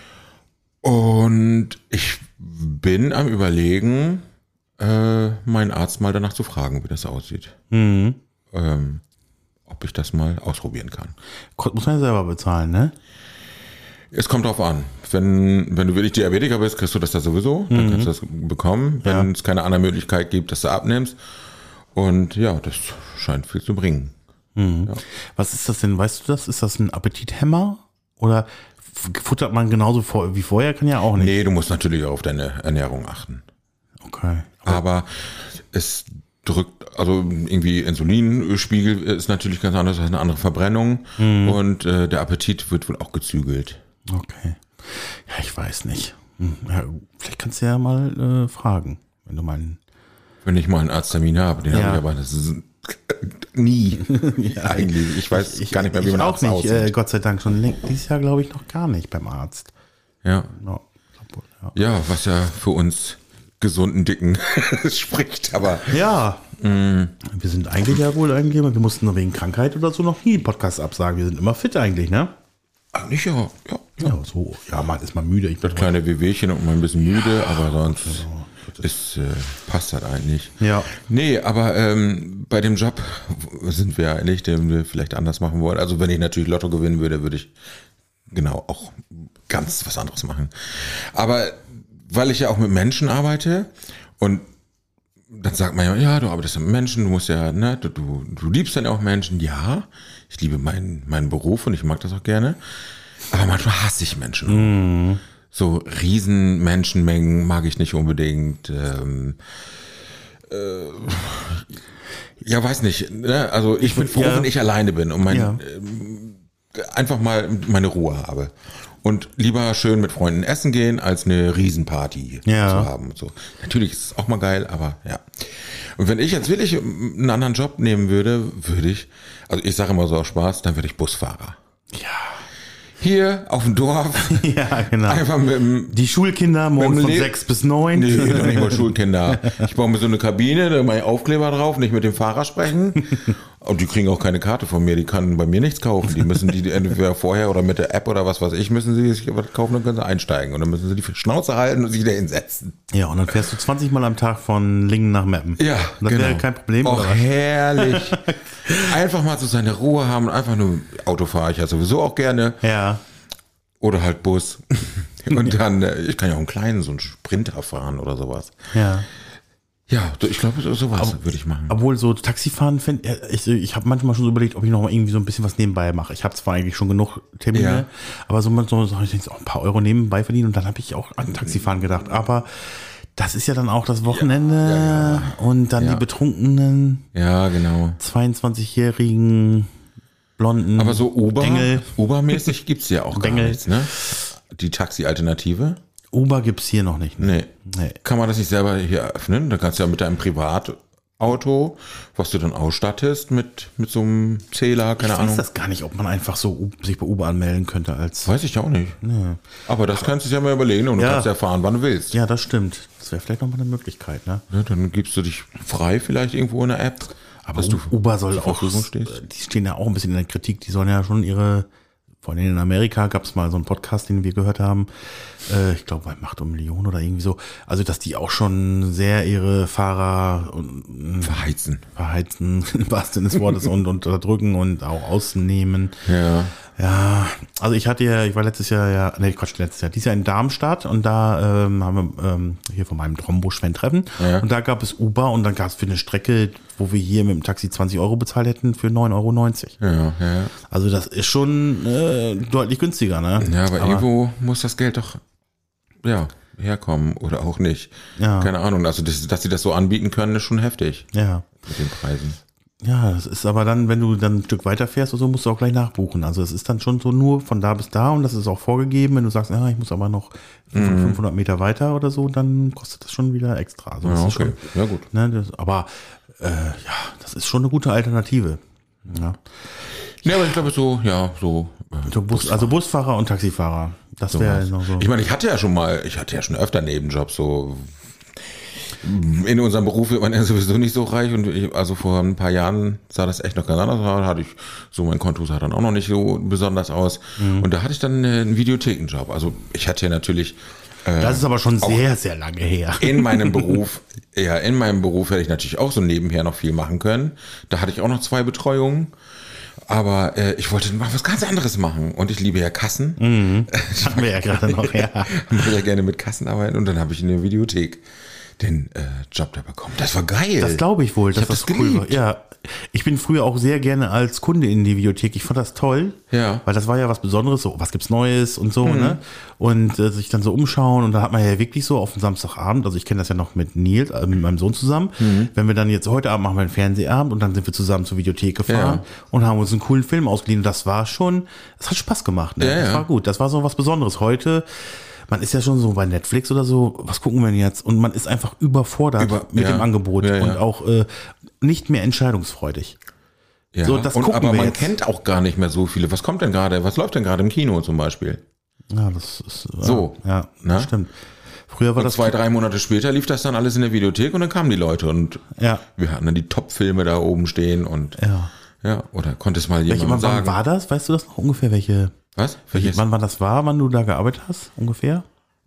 Und ich bin am Überlegen, äh, meinen Arzt mal danach zu fragen, wie das aussieht. Mhm. Ähm, ob ich das mal ausprobieren kann. Ko- Muss man ja selber bezahlen, ne? Es kommt drauf an. Wenn, wenn du wirklich Diabetiker bist, kriegst du das da sowieso. Dann kannst du das bekommen. Wenn Ja. es keine andere Möglichkeit gibt, dass du abnimmst. Und ja, das scheint viel zu bringen. Was ist das denn? Weißt du das? Ist das ein Appetithemmer? Oder f- futtert man genauso vor, wie vorher? Kann ja auch nicht. Nee, du musst natürlich auch auf deine Ernährung achten. Okay. Aber es drückt, also irgendwie Insulinspiegel ist natürlich ganz anders, als eine andere Verbrennung. Und äh, der Appetit wird wohl auch gezügelt. Okay. Ja, ich weiß nicht. Hm, Ja, vielleicht kannst du ja mal äh, fragen, wenn du mal einen Wenn ich mal einen Arzttermin habe, den Ja. habe ich aber das ist nie. Eigentlich. Ich weiß ich, gar nicht mehr, wie ich man auch Arzt nicht, aussieht. äh, Gott sei Dank schon läng- dieses Jahr glaube ich noch gar nicht beim Arzt. Ja. No, glaub wohl, ja. ja, was ja für uns gesunden Dicken spricht, aber Ja, wir sind eigentlich ja wohl eigentlich, wir mussten nur wegen Krankheit oder so noch nie den Podcast absagen. Wir sind immer fit eigentlich, ne? eigentlich ja, ja, ja. Ja, so, ja, man ist mal müde. Ich bin Kleine Wehwehchen und mal ein bisschen müde, aber sonst ist, äh, passt das eigentlich. Ja. Nee, aber ähm, bei dem Job sind wir ja eigentlich, den wir vielleicht anders machen wollen. Also wenn ich natürlich Lotto gewinnen würde, würde ich genau auch ganz was anderes machen. Aber weil ich ja auch mit Menschen arbeite und dann sagt man ja, ja, du arbeitest mit Menschen, du musst ja, ne, du, du, du liebst dann auch Menschen. Ja, ich liebe meinen, meinen Beruf und ich mag das auch gerne. Aber manchmal hasse ich Menschen. Mhm. So riesen Menschenmengen mag ich nicht unbedingt. Ähm, äh, ja, weiß nicht. Ne? Also ich bin froh, ja. wenn ich alleine bin und mein, Ja. ähm, einfach mal meine Ruhe habe. Und lieber schön mit Freunden essen gehen, als eine Riesenparty Ja. zu haben. Und so. Natürlich ist es auch mal geil, aber ja. Und wenn ich jetzt wirklich einen anderen Job nehmen würde, würde ich, also ich sage immer so aus Spaß, dann würde ich Busfahrer. Ja. Hier auf dem Dorf, Ja, genau. einfach mit dem Die Schulkinder morgen Mit dem von Le- sechs bis neun. Nee, noch nicht mal Schulkinder. Ich baue mir so eine Kabine, da mache ich Aufkleber drauf, nicht mit dem Fahrer sprechen. Und die kriegen auch keine Karte von mir, die können bei mir nichts kaufen. Die müssen die entweder vorher oder mit der App oder was weiß ich, müssen sie sich was kaufen und können sie einsteigen. Und dann müssen sie die Schnauze halten und sich wieder hinsetzen. Ja, und dann fährst du zwanzig Mal am Tag von Lingen nach Meppen. Ja, Das genau. wäre kein Problem, Och, oder was? herrlich. Einfach mal so seine Ruhe haben und einfach nur Auto fahre ich ja sowieso auch gerne. Ja. Oder halt Bus. Und dann, äh, ich kann ja auch einen kleinen, so einen Sprinter fahren oder sowas. Ja. Ja, ich glaube, so- sowas würde ich machen. Obwohl so Taxifahren finde ich, ich habe manchmal schon so überlegt, ob ich noch mal irgendwie so ein bisschen was nebenbei mache. Ich habe zwar eigentlich schon genug Termine, Ja. aber so manchmal so, ich denke, auch ein paar Euro nebenbei verdienen und dann habe ich auch an Taxifahren gedacht. Aber das ist ja dann auch das Wochenende Ja, ja, und dann Ja. die betrunkenen Ja, genau. zweiundzwanzigjährigen blonden Aber so Uber, Engel. Uber-mäßig gibt's ja auch gar Bengel. nichts, ne? Die Taxi-Alternative? Uber gibt's hier noch nicht. Ne? Nee. Nee. Kann man das nicht selber hier eröffnen? Da kannst du ja mit deinem Privatauto Auto, was du dann ausstattest mit, mit so einem Zähler, keine Ich Ahnung. weiß das gar nicht, ob man einfach so U- sich bei Uber anmelden könnte als... Weiß ich auch nicht. Ja. Aber das kannst du dir ja mal überlegen und Ja. du kannst ja fahren, wann du willst. Ja, das stimmt. Das wäre vielleicht nochmal eine Möglichkeit, ne? Ne, dann gibst du dich frei vielleicht irgendwo in der App. Aber dass du Uber soll zur auch, Verfügung stehst. die stehen ja auch ein bisschen in der Kritik, die sollen ja schon ihre, vor allem in Amerika gab es mal so einen Podcast, den wir gehört haben, äh, ich glaube bei Macht um Millionen oder irgendwie so, also dass die auch schon sehr ihre Fahrer und, Verheizen. verheizen, im wahrsten Sinne des Wortes, und, und unterdrücken und auch ausnehmen. Ja. Ja, also ich hatte ja, ich war letztes Jahr ja, nee, Quatsch, letztes Jahr, dieses Jahr in Darmstadt und da ähm, haben wir ähm, hier von meinem Trombo-Schwen treffen Ja. und da gab es Uber und dann gab es für eine Strecke, wo wir hier mit dem Taxi zwanzig Euro bezahlt hätten, für neun Euro neunzig. Ja, ja. Also das ist schon äh, deutlich günstiger, ne? Ja, aber, irgendwo muss das Geld doch, ja, herkommen oder auch nicht. Ja. Keine Ahnung. Also, das, dass sie das so anbieten können, ist schon heftig Ja. mit den Preisen. Ja, das ist aber dann, wenn du dann ein Stück weiter fährst oder so, musst du auch gleich nachbuchen. Also es ist dann schon so nur von da bis da und das ist auch vorgegeben. Wenn du sagst, ja, ich muss aber noch fünfhundert Meter weiter oder so, dann kostet das schon wieder extra. Also das Ja, ist okay. schon, Ja, gut. ne, das, aber äh, ja, das ist schon eine gute Alternative. Ja. Ja, aber ich glaube so, ja, so. Äh, So Bus, also Busfahrer und Taxifahrer. Das wäre sowas. noch so. Ich meine, ich hatte ja schon mal, ich hatte ja schon öfter Nebenjobs, so in unserem Beruf wird man ja sowieso nicht so reich und ich, also vor ein paar Jahren sah das echt noch ganz anders aus, da hatte ich so, mein Konto sah dann auch noch nicht so besonders aus und da hatte ich dann einen Videothekenjob, also ich hatte ja natürlich äh, Das ist aber schon sehr, sehr lange her. in meinem Beruf, ja, in meinem Beruf hätte ich natürlich auch so nebenher noch viel machen können, da hatte ich auch noch zwei Betreuungen. Aber äh, ich wollte mal was ganz anderes machen. Und ich liebe ja Kassen. Mhm. Hatten wir ja gerade noch, ja. Ich würde ja gerne mit Kassen arbeiten. Und dann habe ich in der Videothek den äh, Job da bekommen. Das war geil. Das glaube ich wohl, dass hab das, das cool war. geliebt. Ja, ich bin früher auch sehr gerne als Kunde in die Videothek. Ich fand das toll, Ja. weil das war ja was Besonderes, so was gibt's Neues und so, ne? Und äh, sich dann so umschauen und da hat man ja wirklich so auf den Samstagabend, also ich kenne das ja noch mit Nils, äh, mit meinem Sohn zusammen, wenn wir dann jetzt heute Abend machen wir einen Fernsehabend und dann sind wir zusammen zur Videothek gefahren Ja. und haben uns einen coolen Film ausgeliehen. Und das war schon, das hat Spaß gemacht, ne? Ja, Das ja. war gut, das war so was Besonderes. Heute man ist ja schon so bei Netflix oder so, was gucken wir denn jetzt? Und man ist einfach überfordert Über- mit ja. dem Angebot Ja, ja. und auch äh, nicht mehr entscheidungsfreudig. Ja. So, das und, gucken aber wir man jetzt. kennt auch gar nicht mehr so viele. Was kommt denn gerade? Was läuft denn gerade im Kino zum Beispiel? Ja, das ist ja, So. Ja, Na? das stimmt. Früher war Und das zwei, drei Monate später lief das dann alles in der Videothek und dann kamen die Leute und Ja. wir hatten dann die Top-Filme da oben stehen und Ja. ja, oder konnte es mal Welche, jemand wann, wann sagen? war das? Weißt du das noch ungefähr? Welche, Was? welche Welches? wann, wann das war, wann du da gearbeitet hast? Ungefähr?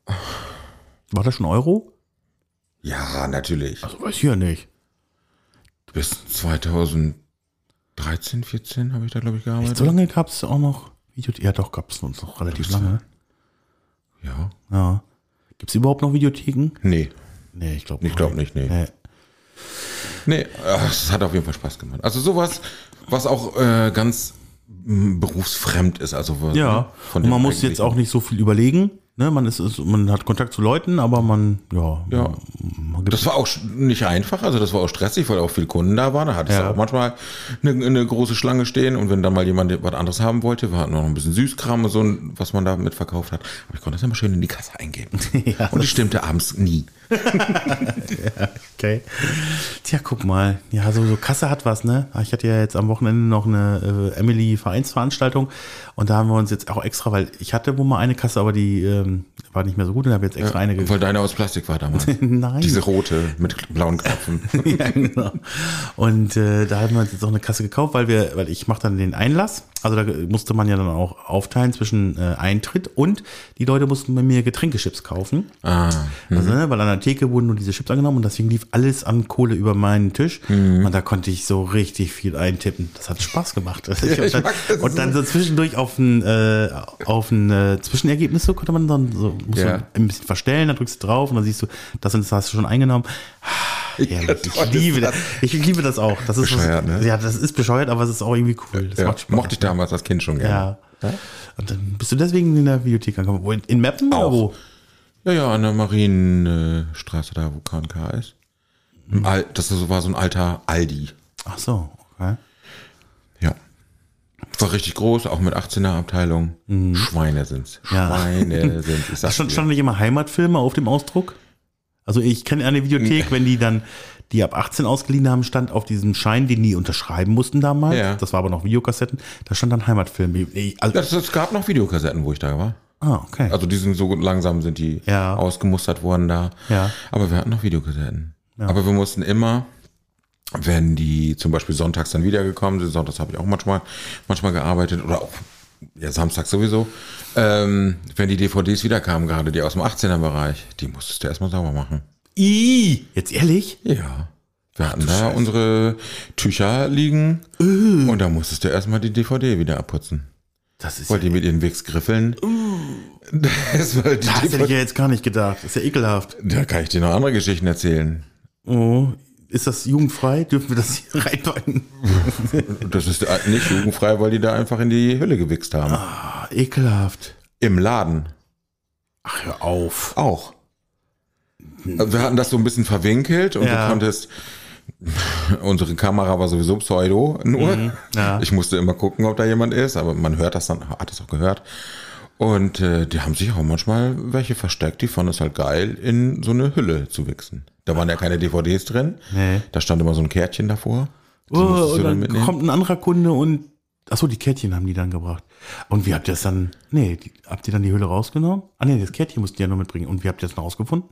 War das schon Euro? Ja, natürlich. Also weiß ich ja nicht. Bis zweitausenddreizehn, vierzehn habe ich da, glaube ich, gearbeitet. So lange gab es auch noch Videotheken? Ja, doch, gab es uns noch relativ Gibt's lange. Ja. Ja. Gibt es überhaupt noch Videotheken? Nee, Nee, ich glaube ich glaube nicht, nee. nee. Nee, ach, es hat auf jeden Fall Spaß gemacht. Also sowas, was auch äh, ganz m, berufsfremd ist. Also Ja, von und dem man muss jetzt eigentlichen. auch nicht so viel überlegen. Ne? Man, ist, ist, man hat Kontakt zu Leuten, aber man, ja, Ja. man gibt Das war auch sch- nicht einfach, also das war auch stressig, weil auch viele Kunden da waren. Da hattest Ja. du auch manchmal eine, eine große Schlange stehen und wenn dann mal jemand was anderes haben wollte, wir hatten noch ein bisschen Süßkram und so, was man da mitverkauft hat. Aber ich konnte das immer schön in die Kasse eingeben. Ja, Und es stimmte abends nie. okay. Tja, guck mal. Ja, so, so Kasse hat was, ne? Ich hatte ja jetzt am Wochenende noch eine äh, Emily-Vereinsveranstaltung und da haben wir uns jetzt auch extra, weil ich hatte wohl mal eine Kasse, aber die ähm, war nicht mehr so gut und habe jetzt extra eine Weil deine aus Plastik war damals. Nein. Diese rote mit blauen Knöpfen. Ja, genau. Und äh, da haben wir uns jetzt auch eine Kasse gekauft, weil wir, weil ich mache dann den Einlass. Also da musste man ja dann auch aufteilen zwischen äh, Eintritt und die Leute mussten bei mir Getränkechips kaufen. Ah. Also, ne, weil an der Theke wurden nur diese Chips angenommen und deswegen lief alles an Kohle über meinen Tisch. Und da konnte ich so richtig viel eintippen. Das hat Spaß gemacht. und, ich dann, mag das und dann so zwischendurch auf ein, äh, auf ein äh, Zwischenergebnis so konnte man dann so musst Ja. du ein bisschen verstellen, dann drückst du drauf und dann siehst du, das, und das hast du schon eingenommen. Herrlich. toll Ich liebe ist das. Ich liebe das auch. Das ist Bescheuert, was, ne? Ja, das ist bescheuert, aber es ist auch irgendwie cool. Das Ja, macht Spaß. mochte ich damals als Kind schon gerne. Ja. Und dann bist du deswegen in der Videothek angekommen. Wo, In, in Meppen oder Auch. wo? Ja, ja, an der Marienstraße da, wo K und K ist. Im Al- Das war so ein alter Aldi. Ach so, okay. Ja. War richtig groß, auch mit achtzehner Abteilung. Schweine sind's. Ja. Schweine sind's. Ich Das sag's stand, dir. stand nicht immer Heimatfilme auf dem Ausdruck? Also ich kenne eine Videothek, wenn die dann die ab achtzehn ausgeliehen haben, stand auf diesem Schein, den die unterschreiben mussten damals. Ja. Das war aber noch Videokassetten. Da stand dann Heimatfilm. Nee, also, Das, es gab noch Videokassetten, wo ich da war. ah, okay. Also die sind so langsam sind die Ja. ausgemustert worden da. Ja. Aber wir hatten noch Videokassetten. Aber wir mussten immer, wenn die zum Beispiel sonntags dann wiedergekommen sind, sonntags habe ich auch manchmal, manchmal gearbeitet oder auch ja, samstags sowieso, ähm, wenn die D V Ds wiederkamen, gerade die aus dem achtzehner-Bereich, die musstest du erstmal sauber machen. I, jetzt ehrlich? Ja. Wir hatten da unsere Tücher liegen und da musstest du erstmal die D V D wieder abputzen. Das ist Weil die mit ihren Wichsgriffeln. Das war die das hätte D V D. ich ja jetzt gar nicht gedacht. Das ist ja ekelhaft. Da kann ich dir noch andere Geschichten erzählen. Oh, ist das jugendfrei? Dürfen wir das hier reinpacken? Das ist nicht jugendfrei, weil die da einfach in die Hülle gewichst haben. Ah, ekelhaft. Im Laden. Ach, hör auf. Auch. Wir hatten das so ein bisschen verwinkelt und Ja. du konntest. Unsere Kamera war sowieso Pseudo nur. Mhm, ja. Ich musste immer gucken, ob da jemand ist, aber man hört das dann, hat das auch gehört. Und äh, die haben sich auch manchmal welche versteckt, die fanden es halt geil, in so eine Hülle zu wichsen. Da waren ja keine D V Ds drin. Nee. Da stand immer so ein Kärtchen davor. Die Oh, musstest du und dann mitnehmen. kommt ein anderer Kunde und achso, die Kärtchen haben die dann gebracht. Und wie habt ihr das dann? Nee, die, habt ihr dann die Hülle rausgenommen? Ah nee, das Kärtchen musst ihr ja nur mitbringen. Und wie habt ihr das dann rausgefunden?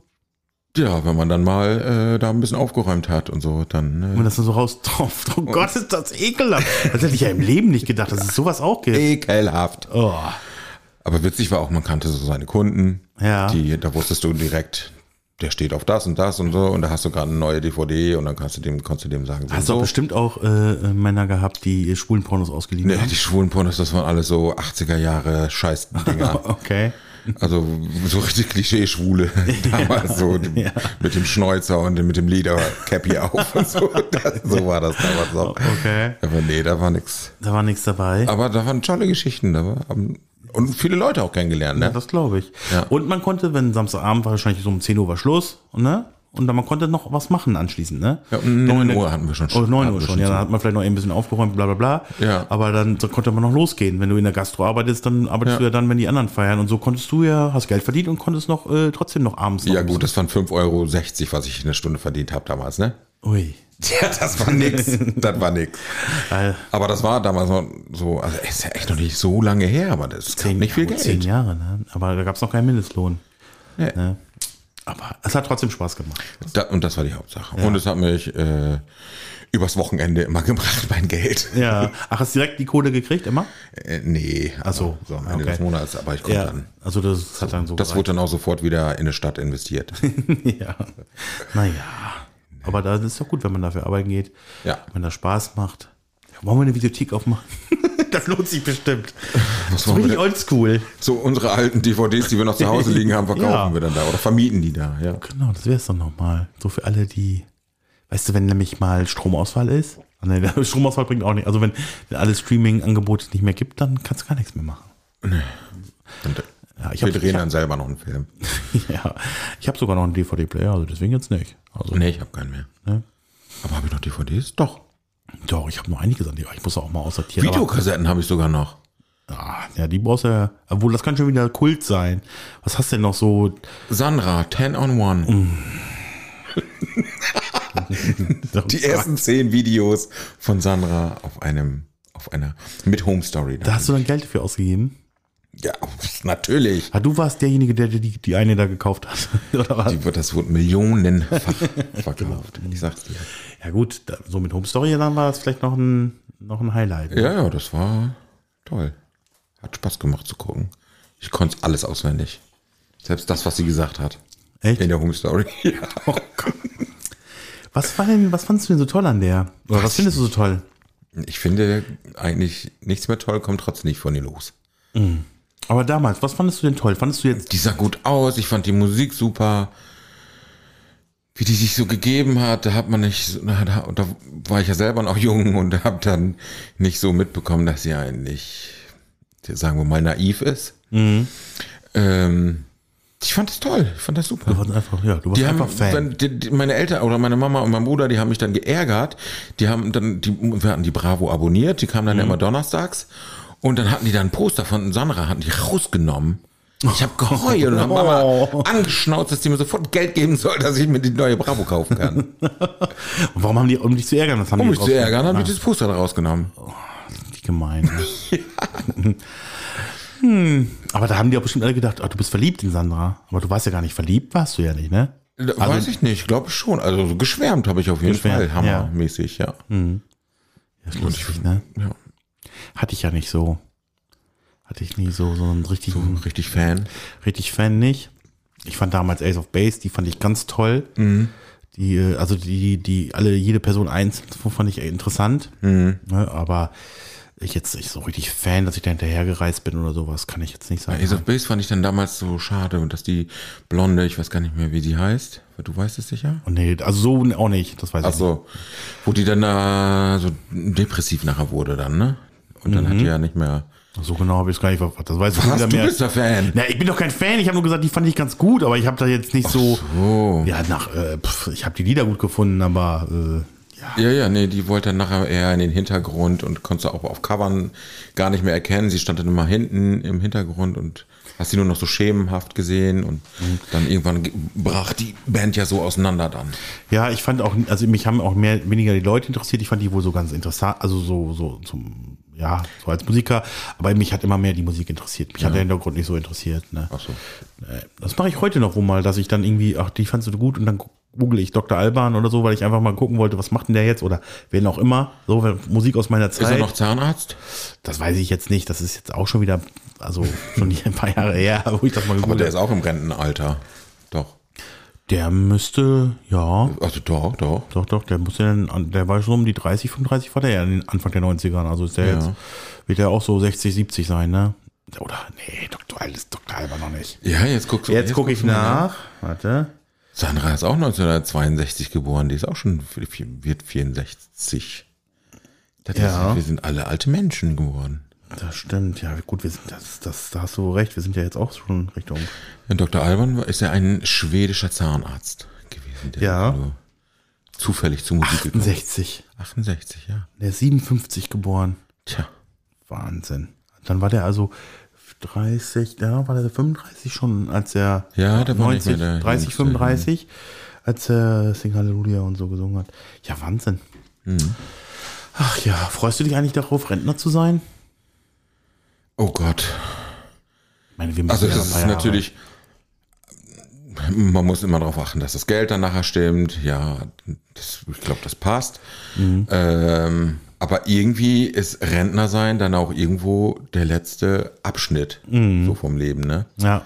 Ja, wenn man dann mal äh, da ein bisschen aufgeräumt hat und so, dann. Und Äh, das dann so raus drauf. Oh Gott, ist das ekelhaft. Das hätte ich ja im Leben nicht gedacht, dass es sowas auch gibt. ekelhaft. Oh. Aber witzig war auch, man kannte so seine Kunden. Ja. Die, da wusstest du direkt, der steht auf das und das und so. Und da hast du gerade eine neue D V D und dann kannst du dem, kannst du dem sagen, so Hast du und auch so. bestimmt auch äh, Männer gehabt, die schwulen Pornos ausgeliehen Nee, haben? die schwulen Pornos, das waren alles so achtziger Jahre Scheißdinger. Okay. Also so richtig Klischee-Schwule damals so Ja. mit dem Schnäuzer und mit dem Ledercappy auf und so. Das, so war das damals auch. Okay. Aber nee, da war nix. Da war nichts dabei. Aber da waren tolle Geschichten. Da war, und viele Leute auch kennengelernt, Ja, ne? das glaube ich. Ja. Und man konnte, wenn Samstagabend war, wahrscheinlich so um zehn Uhr war Schluss, ne? Und dann man konnte noch was machen anschließend, ne? Ja, um neun Uhr hatten wir schon. Oh, neun hatten Uhr wir schon, ja, so. dann hat man vielleicht noch ein bisschen aufgeräumt, bla bla bla. Ja. Aber dann so konnte man noch losgehen. Wenn du in der Gastro arbeitest, dann arbeitest Ja. du ja dann, wenn die anderen feiern. Und so konntest du ja, hast Geld verdient und konntest noch äh, trotzdem noch abends noch Ja ein gut, das waren fünf Euro sechzig, was ich in der Stunde verdient habe damals, ne? bisschen- Ui. Ja, das war nix. Das war nix. Äh, Aber das war damals noch so, also ist ja echt noch nicht so lange her, aber das ist nicht viel ja, gut, Geld. Zehn Jahre, ne? Aber da gab es noch keinen Mindestlohn. Nee. Ne? Aber es hat trotzdem Spaß gemacht. Da, und das war die Hauptsache. Und es hat mich äh, übers Wochenende immer gebracht, mein Geld. Ja. Ach, hast du direkt die Kohle gekriegt, immer? Äh, nee, Ach so, so am Ende okay. des Monats, aber ich konnte Ja. dann. Also das hat dann so Das wurde dann auch sofort wieder in eine Stadt investiert. Ja. Naja. Aber da ist es doch gut, wenn man dafür arbeiten geht. Ja. Wenn das Spaß macht. Wollen wir eine Videothek aufmachen? Das lohnt sich bestimmt. Was So wollen wir richtig oldschool. So unsere alten D V Ds, die wir noch zu Hause liegen haben, verkaufen Ja. wir dann da oder vermieten die da. Ja. Genau, das wäre es doch nochmal. So für alle, die, weißt du, wenn nämlich mal Stromausfall ist, ah, nee, der Stromausfall bringt auch nicht, also wenn, wenn alle Streaming-Angebote nicht mehr gibt, dann kannst du gar nichts mehr machen. Und Ja, ich wir habe drehen ich dann selber noch einen Film. hab, ja, ich hab sogar noch einen D V D-Player, also deswegen jetzt nicht. Also, Nee, ich habe keinen mehr. ne? Aber habe ich noch D V Ds? Doch. Doch, ich habe noch einiges an die, ich muss auch mal aussortieren. aber- Videokassetten habe ich sogar noch. Ah, ja, die brauchst du ja, obwohl das kann schon wieder Kult sein. Was hast du denn noch so? Sandra, ten on one. Die ersten zehn Videos von Sandra auf einem, auf einer, mit Home Story. Da hast du dann Geld dafür ausgegeben? Ja, natürlich. Ah, du warst derjenige, der die, die eine da gekauft hat. Oder was? Die wird, das wurde millionenfach verkauft. Ich sag's dir. Ja gut, da, so mit Home Story, dann war das vielleicht noch ein, noch ein Highlight. Ja, ja, das war toll. Hat Spaß gemacht zu gucken. Ich konnte alles auswendig. Selbst das, was sie gesagt hat. Echt? In der Home Story. Ja. Oh Gott. Was, war denn, was fandest du denn so toll an der? Oder was findest du so toll? Ich finde eigentlich nichts mehr toll, kommt trotzdem nicht von ihr los. Aber damals, was fandest du denn toll? Fandest du jetzt, Die sah gut aus, ich fand die Musik super. Wie die sich so gegeben hat, da hat man nicht, da, da da war ich ja selber noch jung und habe dann nicht so mitbekommen, dass sie eigentlich, sagen wir mal, naiv ist. Mhm. Ähm, ich fand das toll, ich fand das super. du warst einfach, ja, du warst Die haben, einfach Fan. wenn, die, die, meine Eltern oder meine Mama und mein Bruder, die haben mich dann geärgert. Die haben dann, die, wir hatten die Bravo abonniert, die kamen dann Mhm. immer donnerstags und dann hatten die dann ein Poster von Sandra, hatten die rausgenommen. Ich habe geheult und habe Mama angeschnauzt, dass die mir sofort Geld geben soll, dass ich mir die neue Bravo kaufen kann. Und warum haben die, um dich zu ärgern, das haben Um die mich zu ärgern, haben die das Poster da rausgenommen. Oh, die gemein. Ne? Ja. hm. Aber da haben die auch bestimmt alle gedacht, oh, du bist verliebt in Sandra. Aber du warst ja gar nicht verliebt, warst du ja nicht, ne? Weiß also, ich nicht, glaube ich schon. Also so geschwärmt habe ich auf jeden geschwärmt, Fall, hammermäßig, ja. ja. Hm. Ja, ist lustig, ich, ne? Ja. Hatte ich ja nicht so. Hatte ich nie so, so einen richtigen... So richtig Fan? Richtig Fan nicht. Ich fand damals Ace of Base, die fand ich ganz toll. Mhm. Die, also die, die, alle, jede Person einzeln fand ich interessant. Mhm. Ne, aber ich jetzt nicht so richtig Fan, dass ich da hinterhergereist bin oder sowas, kann ich jetzt nicht sagen. Bei Ace of Base fand ich dann damals so schade, dass die Blonde, ich weiß gar nicht mehr, wie die heißt. Du weißt es sicher? Oh nee, also so auch nicht, das weiß Ach ich so. Nicht. Wo die dann äh, so depressiv nachher wurde dann, ne? Und dann mhm. hat die ja nicht mehr... So genau habe ich es gar nicht verfolgt. Das weiß ich Was, wieder du mehr. bist der Fan? Na, ich bin doch kein Fan. Ich habe nur gesagt, die fand ich ganz gut, aber ich habe da jetzt nicht so, so. Ja, nach. Äh, pf, ich habe die Lieder gut gefunden, aber äh, ja. Ja, ja, nee, die wollte dann nachher eher in den Hintergrund und konntest du auch auf Covern gar nicht mehr erkennen. Sie stand dann immer hinten im Hintergrund und hast sie nur noch so schemenhaft gesehen und mhm. dann irgendwann brach die Band ja so auseinander dann. Ja, ich fand auch, also mich haben auch mehr weniger die Leute interessiert. Ich fand die wohl so ganz interessant, also so so zum ja, so als Musiker, aber mich hat immer mehr die Musik interessiert. Mich ja. hat der Hintergrund nicht so interessiert. Ne? Ach so. Das mache ich heute noch wohl mal, dass ich dann irgendwie, ach, die fandst du gut und dann google ich Doktor Alban oder so, weil ich einfach mal gucken wollte, was macht denn der jetzt oder wen auch immer. So, Musik aus meiner Zeit. Ist er noch Zahnarzt? Das weiß ich jetzt nicht. Das ist jetzt auch schon wieder, also schon ein paar Jahre her, wo ich das mal gegoogelt habe. Aber der ist auch im Rentenalter. Doch. Der müsste, ja. Also doch, doch. Doch, doch, der musste dann, der war schon um die dreißig, fünfunddreißig war der ja Anfang der neunzigern. Also ist der ja. jetzt, wird der auch so sechzig, siebzig sein, ne? Oder, nee, Doktor Alban, Doktor Alban noch nicht. Ja, jetzt guckst du. Jetzt, jetzt gucke ich nach. Warte. Sandra ist auch neunzehnhundertzweiundsechzig geboren. Die ist auch schon, wird vierundsechzig. Das ja. ist, wir sind alle alte Menschen geworden. Das stimmt, ja gut, wir sind, das, das, da hast du recht, wir sind ja jetzt auch schon Richtung. Ja, Doktor Alban ist ja ein schwedischer Zahnarzt gewesen, der ja. zufällig zur Musik gekommen ist. achtundsechzig. achtundsechzig, ja. Der ist siebenundfünfzig geboren. Tja. Wahnsinn. Dann war der also dreißig, ja, war der fünfunddreißig schon, als er ja, der neunzig, war nicht mehr der dreißig, Jüngste, fünfunddreißig, als er Sing Halleluja und so gesungen hat. Ja, Wahnsinn. Mhm. Ach ja, freust du dich eigentlich darauf, Rentner zu sein? Oh Gott. Ich meine, wir müssen also ja das ist natürlich, man muss immer darauf achten, dass das Geld dann nachher stimmt. Ja, das, ich glaube, das passt. Mhm. Ähm, aber irgendwie ist Rentner sein dann auch irgendwo der letzte Abschnitt mhm. so vom Leben, ne? Ja.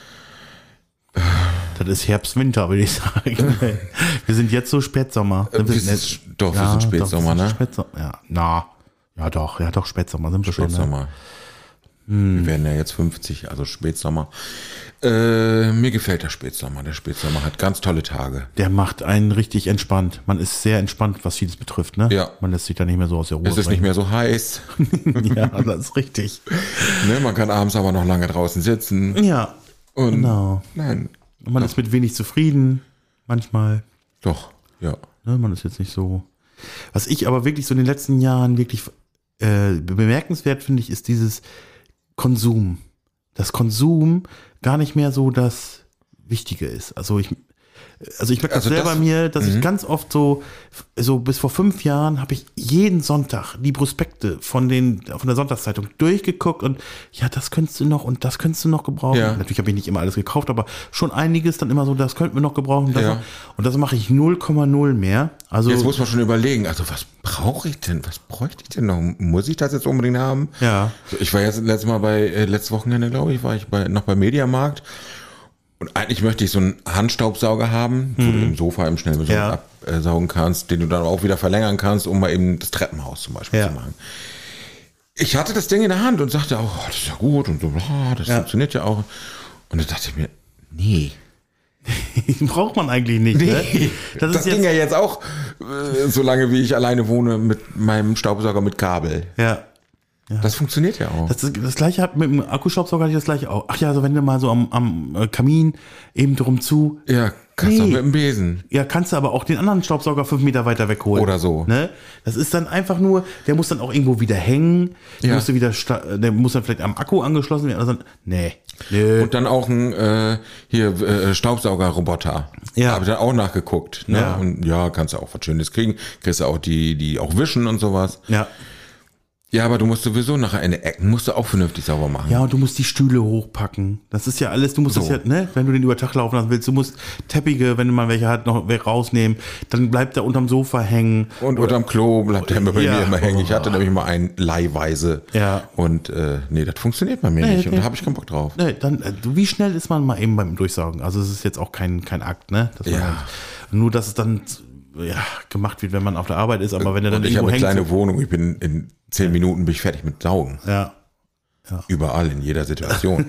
Das ist Herbst, Winter, würde ich sagen. Wir sind jetzt so Spätsommer. Äh, wir sind, doch, ja, wir sind Spätsommer, doch, wir sind ne? Spätsommer, ja, na, ja doch, ja doch, Spätsommer sind wir schon. Spätsommer. Ne? Wir werden ja jetzt fünfzig, also Spätsommer. Äh, mir gefällt der Spätsommer. Der Spätsommer hat ganz tolle Tage. Der macht einen richtig entspannt. Man ist sehr entspannt, was vieles betrifft, ne? Ja. Man lässt sich da nicht mehr so aus der Ruhe Es ist bringen. Nicht mehr so heiß. Ja, das ist richtig. Ne, man kann abends aber noch lange draußen sitzen. Ja, und genau. Nein. Und man doch. ist mit wenig zufrieden, manchmal. Doch, ja. Ne, man ist jetzt nicht so. Was ich aber wirklich so in den letzten Jahren wirklich äh, bemerkenswert finde ich, ist dieses Konsum. Das Konsum gar nicht mehr so das Wichtige ist. Also ich, also ich merke also das selber das, mir, dass m- ich ganz oft so, so bis vor fünf Jahren habe ich jeden Sonntag die Prospekte von den, von der Sonntagszeitung durchgeguckt und ja, das könntest du noch und das könntest du noch gebrauchen. Ja. Natürlich habe ich nicht immer alles gekauft, aber schon einiges dann immer so, das könnten wir noch gebrauchen. Das ja. noch, und das mache ich null Komma null mehr. Also jetzt muss man schon überlegen, also was brauche ich denn? Was bräuchte ich denn noch? Muss ich das jetzt unbedingt haben? Ja. Ich war jetzt letztes Mal bei, äh, letztes Wochenende, glaube ich, war ich bei, noch beim Mediamarkt. Und eigentlich möchte ich so einen Handstaubsauger haben, mhm. wo du im Sofa im Schnellbesorg ja. absaugen kannst, den du dann auch wieder verlängern kannst, um mal eben das Treppenhaus zum Beispiel ja. zu machen. Ich hatte das Ding in der Hand und sagte auch, oh, das ist ja gut und so, oh, das ja. funktioniert ja auch. Und dann dachte ich mir, nee. Braucht man eigentlich nicht. Nee, ne? Das, das ist ging jetzt, ja jetzt auch, äh, so lange wie ich alleine wohne, mit meinem Staubsauger mit Kabel. Ja. Ja. Das funktioniert ja auch. Das, das gleiche hat mit dem Akkustaubsauger hatte ich das gleiche auch. Ach ja, also wenn du mal so am, am Kamin eben drum zu. Ja, kannst du nee. auch mit dem Besen. Ja, kannst du aber auch den anderen Staubsauger fünf Meter weiter wegholen. Oder so. Ne? Das ist dann einfach nur, der muss dann auch irgendwo wieder hängen. Der, ja. musst du wieder, der muss dann vielleicht am Akku angeschlossen werden. Also, nee. Nö. Und dann auch ein äh, hier äh, Staubsaugerroboter. Ja. Habe ich dann auch nachgeguckt. Ne? Ja. Und ja, kannst du auch was Schönes kriegen. Kriegst du auch die, die auch wischen und sowas. Ja. Ja, aber du musst sowieso nachher eine Ecken, musst du auch vernünftig sauber machen. Ja, und du musst die Stühle hochpacken. Das ist ja alles, du musst So. das ja, ne, wenn du den über Tag laufen lassen willst, du musst Teppiche, wenn du mal welche hast, noch weg rausnehmen, dann bleibt der unterm Sofa hängen. Und unterm Klo bleibt der bei Ja. mir immer hängen. Ich hatte nämlich mal einen leihweise. Ja. Und äh, nee, das funktioniert bei mir Nee, nicht. Und nee. da habe ich keinen Bock drauf. Ne, dann, äh, du, wie schnell ist man mal eben beim Durchsaugen? Also es ist jetzt auch kein, kein Akt, ne? Dass man Ja. dann, nur, dass es dann ja, gemacht wird, wenn man auf der Arbeit ist, aber wenn er dann Und ich habe irgendwo eine hängt. kleine Wohnung. Ich bin in zehn Minuten bin ich fertig mit Saugen. Ja. Überall, in jeder Situation.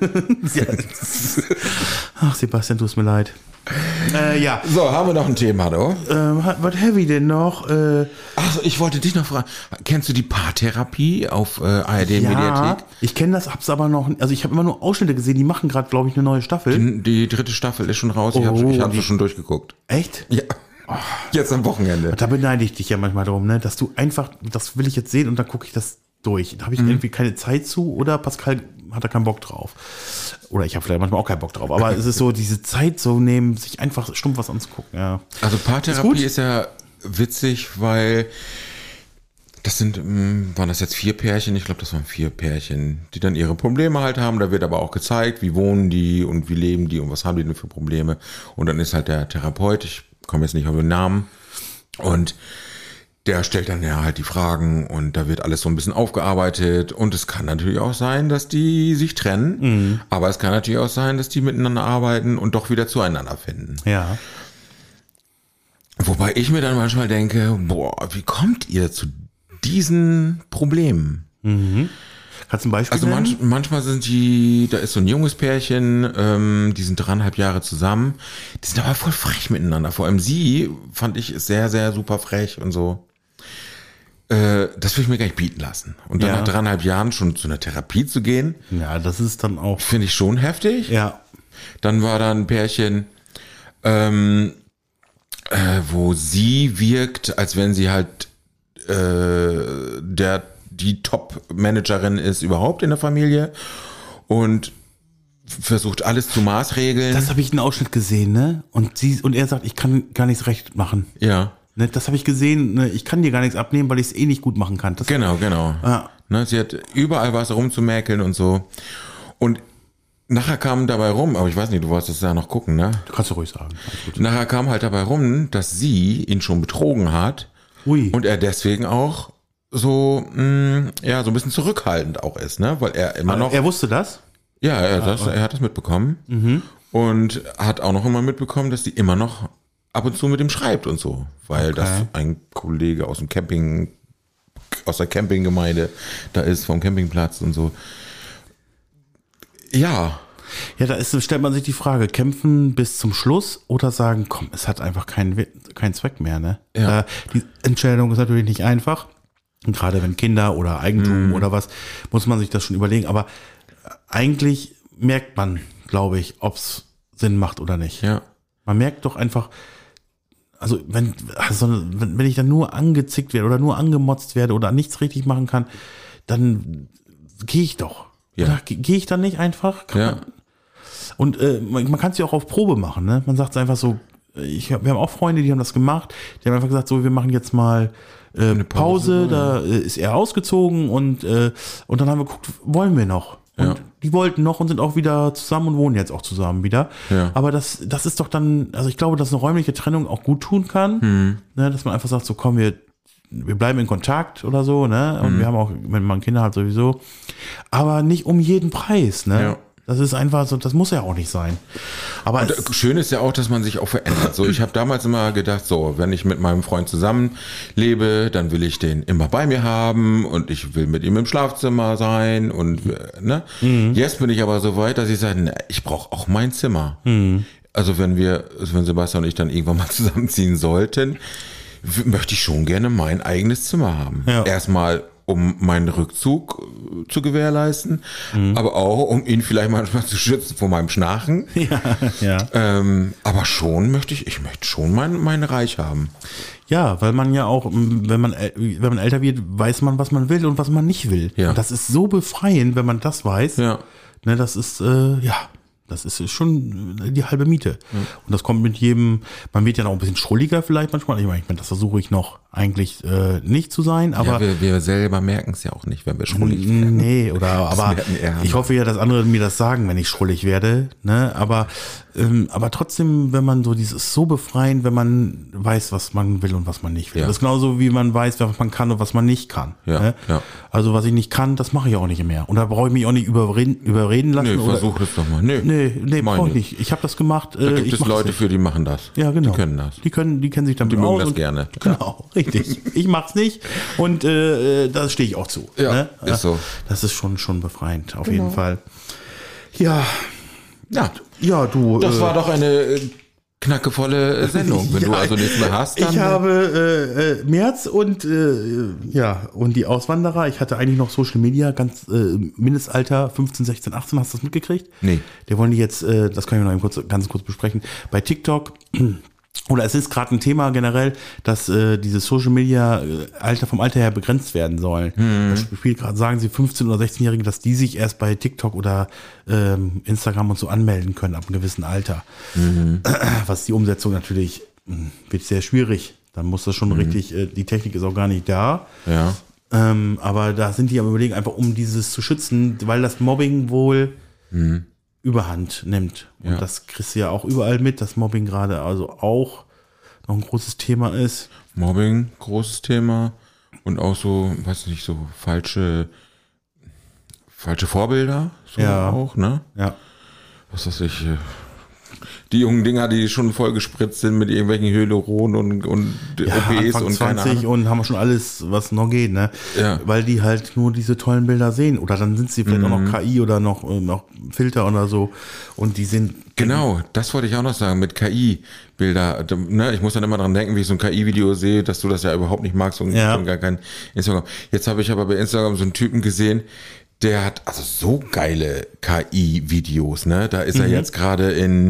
Ach, Sebastian, tut mir leid. Äh, ja. So, haben wir noch ein Thema, du? Ähm, hat- was heavy denn noch? Äh, Achso, ich wollte dich noch fragen. Kennst du die Paartherapie auf äh, A R D ja, Mediathek? ich kenne das, hab's aber noch, also ich habe immer nur Ausschnitte gesehen, die machen gerade, glaube ich, eine neue Staffel. Die dritte Staffel ist schon raus. Ich habe Oh, ich hab die- sie schon durchgeguckt. Echt? Ja. Jetzt am Wochenende. Da beneide ich dich ja manchmal darum, ne, dass du einfach, das will ich jetzt sehen und dann gucke ich das durch. Da habe ich irgendwie keine Zeit zu oder Pascal hat da keinen Bock drauf. Oder ich habe vielleicht manchmal auch keinen Bock drauf. Aber es ist so, diese Zeit so nehmen, sich einfach stumpf was anzugucken. Ja. Also Ist Paartherapie gut. ist, ja witzig, weil das sind, mh, waren das jetzt vier Pärchen? Ich glaube, das waren vier Pärchen, die dann ihre Probleme halt haben. Da wird aber auch gezeigt, wie wohnen die und wie leben die und was haben die denn für Probleme. Und dann ist halt der Therapeut, ich komme jetzt nicht auf den Namen, und der stellt dann ja halt die Fragen und da wird alles so ein bisschen aufgearbeitet. Und es kann natürlich auch sein, dass die sich trennen, Mhm. aber es kann natürlich auch sein, dass die miteinander arbeiten und doch wieder zueinander finden. Ja. Wobei ich mir dann manchmal denke, boah, wie kommt ihr zu diesen Problemen? Kannst du ein Beispiel Also nennen? manch, manchmal sind die, da ist so ein junges Pärchen, ähm, die sind dreieinhalb Jahre zusammen, die sind aber voll frech miteinander. Vor allem sie, fand ich, ist sehr, sehr super frech und so. Äh, das will ich mir gar nicht bieten lassen. Und dann Ja. nach dreieinhalb Jahren schon zu einer Therapie zu gehen, Ja, das ist dann auch. finde ich schon heftig. Ja. Dann war da ein Pärchen, ähm, äh, wo sie wirkt, als wenn sie halt äh, der die Top-Managerin ist überhaupt in der Familie und versucht alles zu maßregeln. Das habe ich einen Ausschnitt gesehen, ne? Und sie und er sagt, ich kann gar nichts recht machen. ja, Ne? Das habe ich gesehen, ne? Ich kann dir gar nichts abnehmen, weil ich es eh nicht gut machen kann. Das, genau, genau. Ja. Ne, sie hat überall was rumzumäkeln und so. Und nachher kam dabei rum, aber ich weiß nicht, du wolltest das ja noch gucken, ne? Du kannst du ruhig sagen. Alles gut. Nachher kam halt dabei rum, dass sie ihn schon betrogen hat. Ui. Und er deswegen auch so, mh, ja, so ein bisschen zurückhaltend auch ist, ne? Weil er immer noch, er wusste das? ja, er, das, er hat das mitbekommen Mhm. und hat auch noch immer mitbekommen, dass die immer noch ab und zu mit ihm schreibt und so, weil Okay. das ein Kollege aus dem Camping, aus der Campinggemeinde da ist, vom Campingplatz und so. Ja, Ja, da ist, stellt man sich die Frage, kämpfen bis zum Schluss oder sagen, komm, es hat einfach keinen, Wi- keinen Zweck mehr, ne? Ja. Äh, die Entscheidung ist natürlich nicht einfach. Und gerade wenn Kinder oder Eigentum Mhm. oder was, muss man sich das schon überlegen. Aber eigentlich merkt man, glaube ich, ob es Sinn macht oder nicht. ja. Man merkt doch einfach, also wenn, also wenn, wenn ich dann nur angezickt werde oder nur angemotzt werde oder nichts richtig machen kann, dann gehe ich doch. Ja. Oder ge- gehe ich dann nicht einfach? Kann Ja. man, und äh, man, man kann es ja auch auf Probe machen, ne? Man sagt es einfach so, ich hab, wir haben auch Freunde, die haben das gemacht, die haben einfach gesagt, so, wir machen jetzt mal äh, Pause, Pause, da äh, ist er ausgezogen und, äh, und dann haben wir geguckt, wollen wir noch? Und Ja. die wollten noch und sind auch wieder zusammen und wohnen jetzt auch zusammen wieder. Ja. Aber das, das ist doch dann, also ich glaube, dass eine räumliche Trennung auch gut tun kann, Hm. ne? Dass man einfach sagt, so komm, wir, wir bleiben in Kontakt oder so, ne? Und Hm. wir haben auch, wenn man Kinder hat, sowieso. Aber nicht um jeden Preis, ne? Ja. Das ist einfach so, das muss ja auch nicht sein. Aber Und es, schön ist ja auch, dass man sich auch verändert. So, ich habe damals immer gedacht, so, wenn ich mit meinem Freund zusammenlebe, dann will ich den immer bei mir haben und ich will mit ihm im Schlafzimmer sein und äh, ne. Jetzt bin ich aber so weit, dass ich sage, ne, ich brauche auch mein Zimmer. Also wenn wir, also wenn Sebastian und ich dann irgendwann mal zusammenziehen sollten, w- möchte ich schon gerne mein eigenes Zimmer haben. Ja. Erstmal um meinen Rückzug äh, zu gewährleisten, aber auch um ihn vielleicht manchmal zu schützen vor meinem Schnarchen. ja, ja. Ähm, aber schon möchte ich, ich möchte schon mein, mein Reich haben. Ja, weil man ja auch, m, wenn man, äl- wenn man älter wird, weiß man, was man will und was man nicht will. Ja. Und das ist so befreiend, wenn man das weiß. Ja. Ne, das ist, äh, ja, das ist schon die halbe Miete. Mhm. Und das kommt mit jedem, man wird ja noch ein bisschen schrulliger vielleicht manchmal. Ich meine, das versuche ich noch eigentlich äh, nicht zu sein, aber. Ja, wir, wir selber merken es ja auch nicht, wenn wir schrullig werden. Nee, oder, aber ich hoffe ja, dass andere mir das sagen, wenn ich schrullig werde, ne, aber, ähm, aber trotzdem, wenn man so dieses so befreien, wenn man weiß, was man will und was man nicht will. Ja. Das ist genauso, wie man weiß, was man kann und was man nicht kann. Ja, ne? ja. Also, was ich nicht kann, das mache ich auch nicht mehr. Und da brauche ich mich auch nicht überreden, überreden lassen. Nee, versuch das doch mal. Nee, nee, nee brauche ich nicht. Ich habe das gemacht. Da gibt ich es Leute für, die machen das. Ja, genau. Die können das. Die können, die kennen sich damit aus. Die mögen aus das gerne. Genau, richtig. Ich mach's nicht und äh, da stehe ich auch zu. Ja, ne? ist so. Das ist schon, schon befreiend, auf genau. jeden Fall. Ja. Ja. Ja, du. Das äh, war doch eine knackevolle Sendung. Wenn ja, du also nichts mehr hast, dann. Ich habe äh, März und äh, ja, und die Auswanderer. Ich hatte eigentlich noch Social Media, ganz äh, Mindestalter fünfzehn, sechzehn, achtzehn. Hast du das mitgekriegt? Nee. Die wollen die jetzt, äh, das kann ich noch eben kurz, ganz kurz besprechen, bei TikTok. Oder es ist gerade ein Thema generell, dass äh, diese Social Media äh, Alter vom Alter her begrenzt werden sollen. Mhm. Das Spiel gerade sagen sie fünfzehn- oder sechzehnjährige, dass die sich erst bei TikTok oder ähm, Instagram und so anmelden können ab einem gewissen Alter. Mhm. Was die Umsetzung natürlich mh, wird sehr schwierig. Dann muss das schon mhm. richtig, äh, die Technik ist auch gar nicht da. Ja. Ähm, aber da sind die am Überlegen, einfach um dieses zu schützen, weil das Mobbing wohl mhm. Überhand nimmt. Und ja. das kriegst du ja auch überall mit, dass Mobbing gerade also auch noch ein großes Thema ist. Mobbing, großes Thema. Und auch so, weiß nicht, so falsche, falsche Vorbilder. So ja. auch, ne? Ja. Was weiß ich, die jungen Dinger, die schon voll gespritzt sind mit irgendwelchen Hyaluron und, und ja, O Ps Anfang und keine zwanzig Ahnung. Und haben schon alles, was noch geht, ne? Ja. Weil die halt nur diese tollen Bilder sehen. Oder dann sind sie vielleicht mhm. auch noch K I oder noch, noch Filter oder so. Und die sind. Genau, das wollte ich auch noch sagen, mit K I-Bilder. Ne, ich muss dann immer dran denken, wie ich so ein K I-Video sehe, dass du das ja überhaupt nicht magst und ja. gar kein Instagram. Jetzt habe ich aber bei Instagram so einen Typen gesehen, der hat also so geile K I-Videos, ne? Da ist mhm. er jetzt gerade in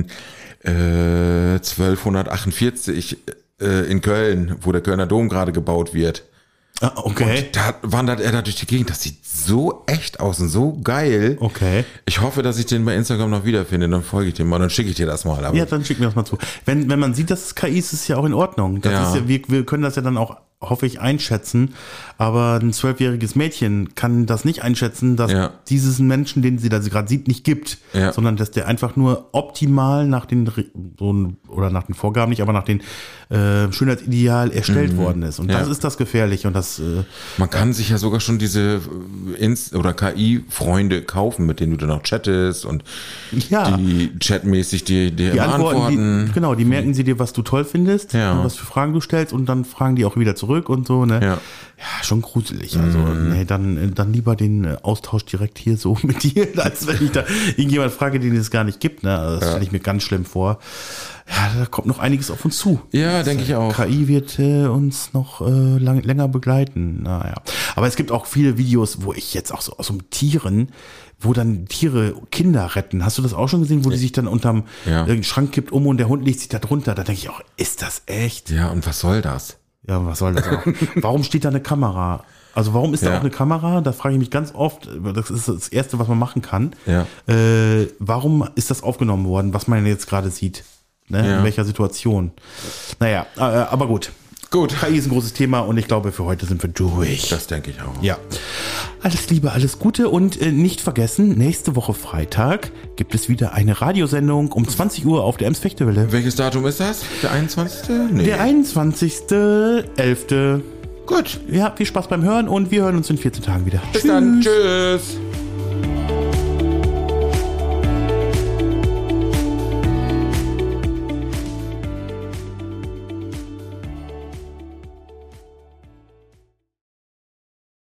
äh, zwölfhundertachtundvierzig äh, in Köln, wo der Kölner Dom gerade gebaut wird. Ah, okay. Und da wandert er da durch die Gegend. Das sieht so echt aus und so geil. Okay. Ich hoffe, dass ich den bei Instagram noch wiederfinde. Dann folge ich dem mal, dann schicke ich dir das mal. Aber ja, dann schick mir das mal zu. Wenn, wenn man sieht, dass es K I ist, ist es ja auch in Ordnung. Das ja. ist ja, wir, wir können das ja dann auch, hoffe ich, einschätzen. Aber ein zwölfjähriges Mädchen kann das nicht einschätzen, dass ja. dieses Menschen, den sie da gerade sieht, nicht gibt. Ja. Sondern dass der einfach nur optimal nach den, so, oder nach den Vorgaben nicht, aber nach den äh, Schönheitsideal erstellt mhm. worden ist. Und ja. das ist das Gefährliche. Und das, äh, man kann sich ja sogar schon diese Inst- oder K I-Freunde kaufen, mit denen du dann auch chattest und ja. die chatmäßig dir, dir die immer antworten. antworten. Die, genau, die merken sie dir, was du toll findest ja. und was für Fragen du stellst und dann fragen die auch wieder zurück und so, ne? Ja, ja schon gruselig. Also, mhm. nee, dann, dann lieber den Austausch direkt hier so mit dir, als wenn ich da irgendjemand frage, den es gar nicht gibt, ne? Also das ja. stelle ich mir ganz schlimm vor. Ja, da kommt noch einiges auf uns zu. Ja, denke ich auch. K I wird äh, uns noch äh, lang, länger begleiten. Naja. Aber es gibt auch viele Videos, wo ich jetzt auch so aus so Tieren, wo dann Tiere Kinder retten. Hast du das auch schon gesehen, wo die sich dann unterm ja. äh, Schrank kippt um und der Hund legt sich da drunter? Da denke ich auch, ist das echt? Ja, und was soll das? Ja, was soll das auch? Warum steht da eine Kamera? Also warum ist ja. da auch eine Kamera? Da frage ich mich ganz oft, das ist das Erste, was man machen kann. Ja. Äh, warum ist das aufgenommen worden, was man jetzt gerade sieht? Ne? Ja. In welcher Situation? Naja, äh, aber gut. Gut. K I ist ein großes Thema und ich glaube, für heute sind wir durch. Das denke ich auch. Ja. Alles Liebe, alles Gute und äh, nicht vergessen, nächste Woche Freitag gibt es wieder eine Radiosendung um zwanzig Uhr auf der Ems-Fechtewelle. Welches Datum ist das? Der einundzwanzigste? Nee. Der einundzwanzigste elfte Gut. Ja, viel Spaß beim Hören und wir hören uns in vierzehn Tagen wieder. Bis Tschüss. Dann. Tschüss.